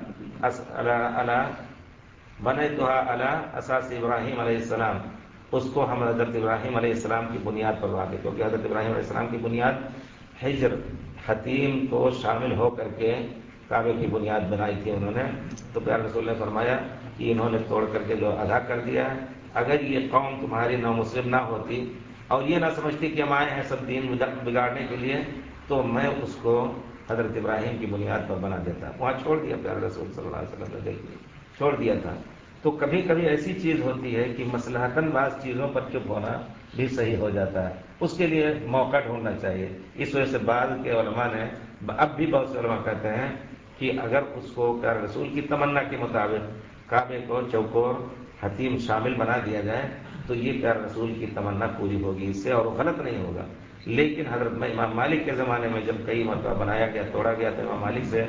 علی اساس ابراہیم علیہ السلام، اس کو ہم حضرت ابراہیم علیہ السلام کی بنیاد پر بناتے، کیونکہ حضرت ابراہیم علیہ السلام کی بنیاد حجر حتیم کو شامل ہو کر کے کعبے کی بنیاد بنائی تھی انہوں نے۔ تو پیارے رسول نے فرمایا کہ انہوں نے توڑ کر کے جو آدھا کر دیا ہے، اگر یہ قوم تمہاری نو مسلم نہ ہوتی اور یہ نہ سمجھتی کہ ہم آئے ہیں سب دین بگاڑنے کے لیے، تو میں اس کو حضرت ابراہیم کی بنیاد پر بنا دیتا، وہاں چھوڑ دیا پیارے رسول صلی اللہ علیہ وسلم نے، دیکھیے چھوڑ دیا تھا۔ تو کبھی کبھی ایسی چیز ہوتی ہے کہ مصلحتاً بعض چیزوں پر چپ ہونا بھی صحیح ہو جاتا ہے، اس کے لیے موقع ڈھونڈنا چاہیے۔ اس وجہ سے بعض کے علماء نے، اب بھی بہت سے علماء کہتے ہیں کہ اگر اس کو پیارے رسول کی تمنا کے مطابق کعبے کو چوکور حتیم شامل بنا دیا جائے تو یہ پیارے رسول کی تمنا پوری ہوگی اس سے، اور وہ غلط نہیں ہوگا۔ لیکن حضرت امام مالک کے زمانے میں جب کئی مرتبہ بنایا گیا توڑا گیا تو امام مالک سے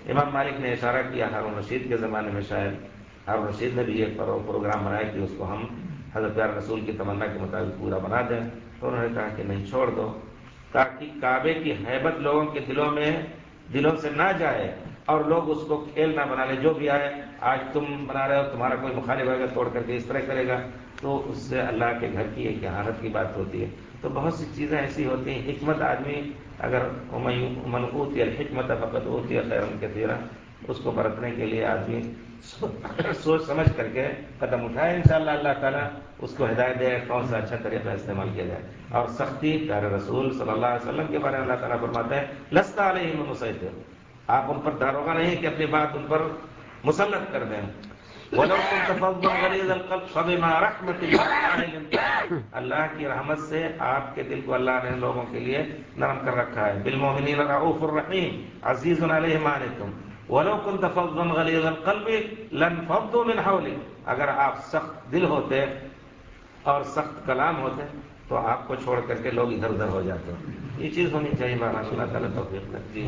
امام مالک نے اشارہ کیا ہارون رشید کے زمانے میں شاید ہارون رشید نے بھی ایک پروگرام بنایا کہ اس کو ہم حضرت پیارے رسول کی تمنا کے مطابق پورا بنا دیں، تو انہوں نے کہا کہ نہیں، چھوڑ دو، تاکہ کعبے کی ہیبت لوگوں کے دلوں سے نہ جائے اور لوگ اس کو کھیل نہ بنا لیں، جو بھی آئے آج تم بنا رہے ہو، تمہارا کوئی مخالف آئے گا توڑ کر کے اس طرح کرے گا، تو اس سے اللہ کے گھر کی ایک اہانت کی بات ہوتی ہے۔ تو بہت سی چیزیں ایسی ہوتی ہیں، حکمت آدمی اگر من اوتی الحکمت فقد اوتی خیرا کثیرا، اس کو برتنے کے لیے آدمی سوچ سمجھ کر کے قدم اٹھائے، انشاءاللہ اللہ تعالیٰ اس کو ہدایت دے کون سا اچھا طریقہ استعمال کیا جائے۔ اور سختی، پیارے رسول صلی اللہ علیہ وسلم کے بارے میں اللہ تعالیٰ فرماتے ہیں لست علیہم بمسیطر، آپ ان پر داروغہ نہیں کہ اپنی بات ان پر مسلط کر دیں۔ وَلَوْ كُنْتَ فَظًّا غَلِيظَ الْقَلْبِ فَبِمَا رَحْمَةٍ مِّنَ اللَّهِ لِنتَ، اللہ کی رحمت سے آپ کے دل کو اللہ نے لوگوں کے لیے نرم کر رکھا ہے۔ بِالْمُؤْمِنِينَ رَءُوفٌ رَحِيمٌ عَزِيزٌ عَلَيْهِ مَا عَنِتُّمْ وَلَوْ كُنْتَ فَظًّا غَلِيظَ الْقَلْبِ لَانفَضُّوا مِنْ حَوْلِكَ، اگر آپ سخت دل ہوتے اور سخت کلام ہوتے تو آپ کو چھوڑ کر کے لوگ ادھر ادھر ہو جاتے۔ یہ چیز ہونی چاہیے، بہرحال اللہ تعالیٰ توفیق دے۔ جی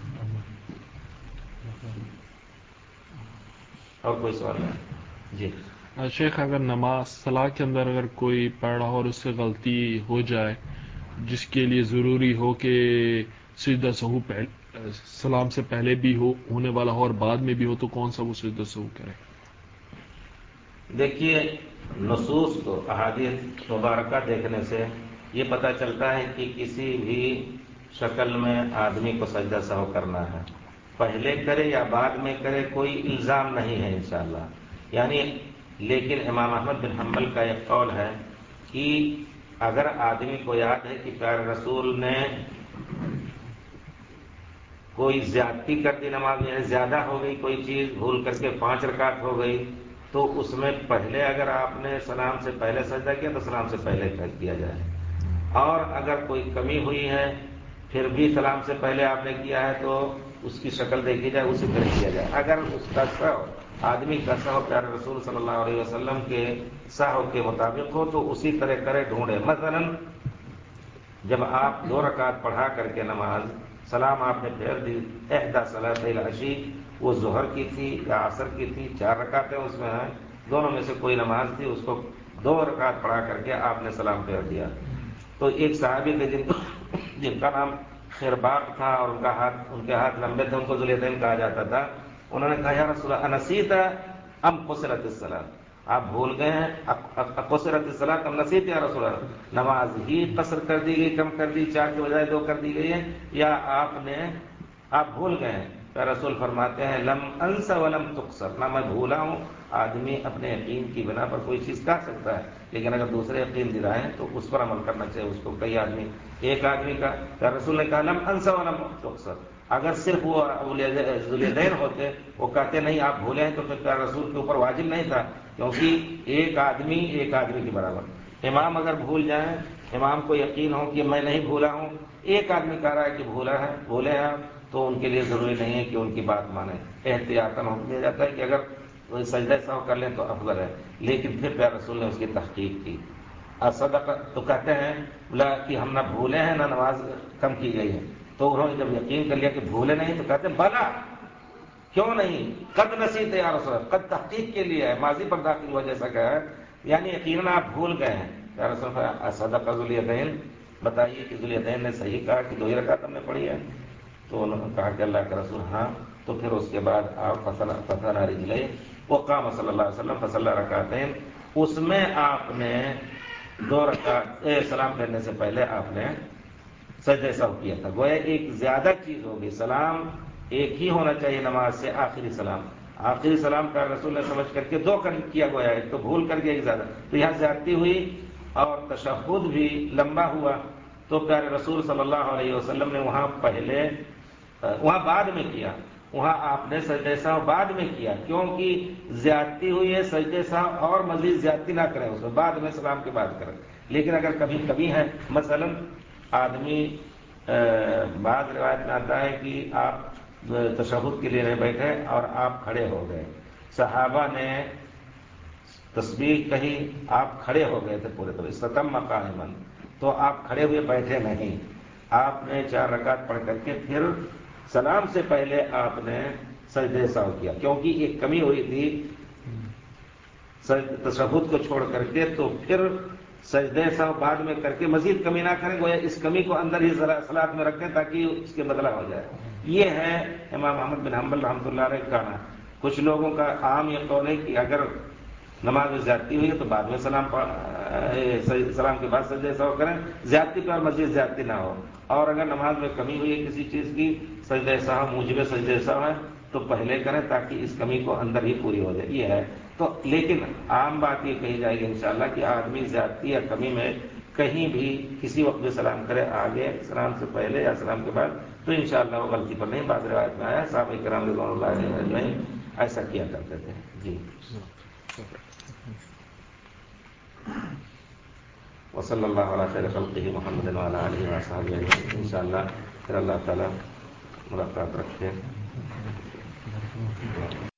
اور کوئی سوال ہے؟ جی شیخ، اگر نماز صلاح کے اندر اگر کوئی پڑھ رہا اور اس سے غلطی ہو جائے جس کے لیے ضروری ہو کہ سجدہ سہو سلام سے پہلے بھی ہونے والا ہو اور بعد میں بھی ہو، تو کون سا وہ سجدہ سہو کرے؟ دیکھیے، نصوص کو احادیث مبارکہ دیکھنے سے یہ پتہ چلتا ہے کہ کسی بھی شکل میں آدمی کو سجدہ سہو کرنا ہے، پہلے کرے یا بعد میں کرے کوئی الزام نہیں ہے انشاءاللہ۔ یعنی لیکن امام احمد بن حنبل کا ایک قول ہے کہ اگر آدمی کو یاد ہے کہ پیارے رسول نے کوئی زیادتی کر دی نماز میں، زیادہ ہو گئی کوئی چیز، بھول کر کے 5 رکعت ہو گئی، تو اس میں پہلے اگر آپ نے سلام سے پہلے سجدہ کیا تو سلام سے پہلے کیا جائے، اور اگر کوئی کمی ہوئی ہے پھر بھی سلام سے پہلے آپ نے کیا ہے تو اس کی شکل دیکھی جائے، اسی طرح کیا جائے۔ اگر اس کا سہو آدمی کا سہو پیارے رسول صلی اللہ علیہ وسلم کے سہو کے مطابق ہو تو اسی طرح کرے، ڈھونڈے۔ مثلا جب آپ 2 رکعت پڑھا کر کے نماز سلام آپ نے پھیر دی، احدی صلاۃ العشی، وہ ظہر کی تھی یا عصر کی تھی، 4 رکعتیں اس میں ہیں، دونوں میں سے کوئی نماز تھی، اس کو 2 رکعت پڑھا کر کے آپ نے سلام پھیر دیا، تو ایک صحابی تھے جن کا نام خرباق تھا اور ان کے ہاتھ لمبے تھے، ان کو ذوالدین کہا جاتا تھا، انہوں نے کہا یا رسول اللہ انسیت ام قصرت الصلاۃ، آپ بھول گئے ہیں، قصرت الصلاۃ ام نسیت یا رسول اللہ، نماز ہی قصر کر دی گئی، کم کر دی، 4 کے بجائے 2 کر دی گئی ہے، یا آپ بھول گئے ہیں؟ تو رسول فرماتے ہیں لم انس ولم تقصر، نہ میں بھولا ہوں، آدمی اپنے یقین کی بنا پر کوئی چیز کہہ سکتا ہے، لیکن اگر دوسرے یقین دلائیں تو اس پر عمل کرنا چاہیے۔ اس کو کئی آدمی، ایک آدمی کا رسول نے کہا لم انس ولم تقصر، اگر صرف وہ ذوالدین ہوتے وہ کہتے نہیں آپ بھولے ہیں تو پھر رسول کے اوپر واجب نہیں تھا، کیونکہ ایک آدمی کے برابر۔ امام اگر بھول جائیں، امام کو یقین ہو کہ میں نہیں بھولا ہوں، ایک آدمی کہہ رہا ہے کہ بھولے ہیں، تو ان کے لیے ضروری نہیں ہے کہ ان کی بات مانیں، احتیاطاً حکم دیا جاتا ہے کہ اگر سجدہ سہو کر لیں تو افضل ہے، لیکن پھر پیارے رسول نے اس کی تحقیق کی۔ صدق تو کہتے ہیں کہ ہم نہ بھولے ہیں نہ نماز کم کی گئی ہے، تو انہوں نے جب یقین کر لیا کہ بھولے نہیں تو کہتے ہیں بلا، کیوں نہیں، قد نسیت یا رسول اللہ، قد تحقیق کے لیے ہے، ماضی پر داخل ہوا جیسا کہ ہے، یعنی یقیناً آپ بھول گئے ہیں۔ یا رسول اللہ صدق ذوالیدین، بتائیے کہ ذوالیدین نے صحیح کہا کہ 2 ہی رکعت ہم نے پڑھی ہے؟ تو انہوں نے کہا کہ اللہ کے رسول ہاں، تو پھر اس کے بعد آپ فتح رجلے وقام صلی اللہ علیہ وسلم فصلی رکعتین، اس میں آپ نے 2 رکعت سلام پھیرنے سے پہلے آپ نے سجدہ سہو کیا تھا، گویا ایک زیادہ چیز ہوگی، سلام ایک ہی ہونا چاہیے نماز سے، آخری سلام کا رسول نے سمجھ کر کے 2 کر کیا، گویا ایک تو بھول کر کے ایک زیادہ، تو یہاں زیادتی ہوئی اور تشہد بھی لمبا ہوا، تو پیارے رسول صلی اللہ علیہ وسلم نے وہاں بعد میں کیا، وہاں آپ نے سجدہ سہو بعد میں کیا، کیونکہ زیادتی ہوئی ہے، سجدہ سہو اور مزید زیادتی نہ کریں، اس میں بعد میں سلام کے بعد کریں۔ لیکن اگر کبھی ہے، مثلا آدمی بعض روایت میں آتا ہے کہ آپ تشہد کے لیے نہیں بیٹھے اور آپ کھڑے ہو گئے، صحابہ نے تسبیح کہی، آپ کھڑے ہو گئے تھے پورے طرح، استتم قائما، تو آپ کھڑے ہوئے بیٹھے نہیں، آپ نے 4 رکعت پڑھ کر کے پھر سلام سے پہلے آپ نے سجدہ سہو کیا، کیونکہ ایک کمی ہوئی تھی تشہد کو چھوڑ کر کے، تو پھر سجدہ سہو بعد میں کر کے مزید کمی نہ کریں، گویا اس کمی کو اندر ہی صلاۃ میں رکھیں تاکہ اس کے بدلہ ہو جائے۔ یہ ہے امام احمد بن حنبل رحمۃ اللہ علیہ کا کہنا۔ کچھ لوگوں کا عام یہ قول ہے کہ اگر نماز میں زیادتی ہوئی ہے تو بعد میں سلام کے بعد سجدہ سہو کریں، زیادتی پر مزید زیادتی نہ ہو، اور اگر نماز میں کمی ہوئی ہے کسی چیز کی، سجدہ سہو موجب سجدہ سہو ہے تو پہلے کریں تاکہ اس کمی کو اندر ہی پوری ہو جائے۔ یہ ہے تو، لیکن عام بات یہ کہی جائے گی انشاءاللہ کہ آدمی زیادتی یا کمی میں کہیں بھی کسی وقت بھی سلام کرے، آگے سلام سے پہلے یا سلام کے بعد، تو انشاءاللہ وہ غلطی پر نہیں۔ بعض روایت میں آیا صحابہ کرام رضوان اللہ علیہم اجمعین ایسا کیا کرتے تھے۔ جی، وصلی اللہ علی خیر خلقہ محمد وعلی آلہ وصحبہ اجمعین۔ انشاءاللہ پھر اللہ تعالیٰ ملاقات رکھے۔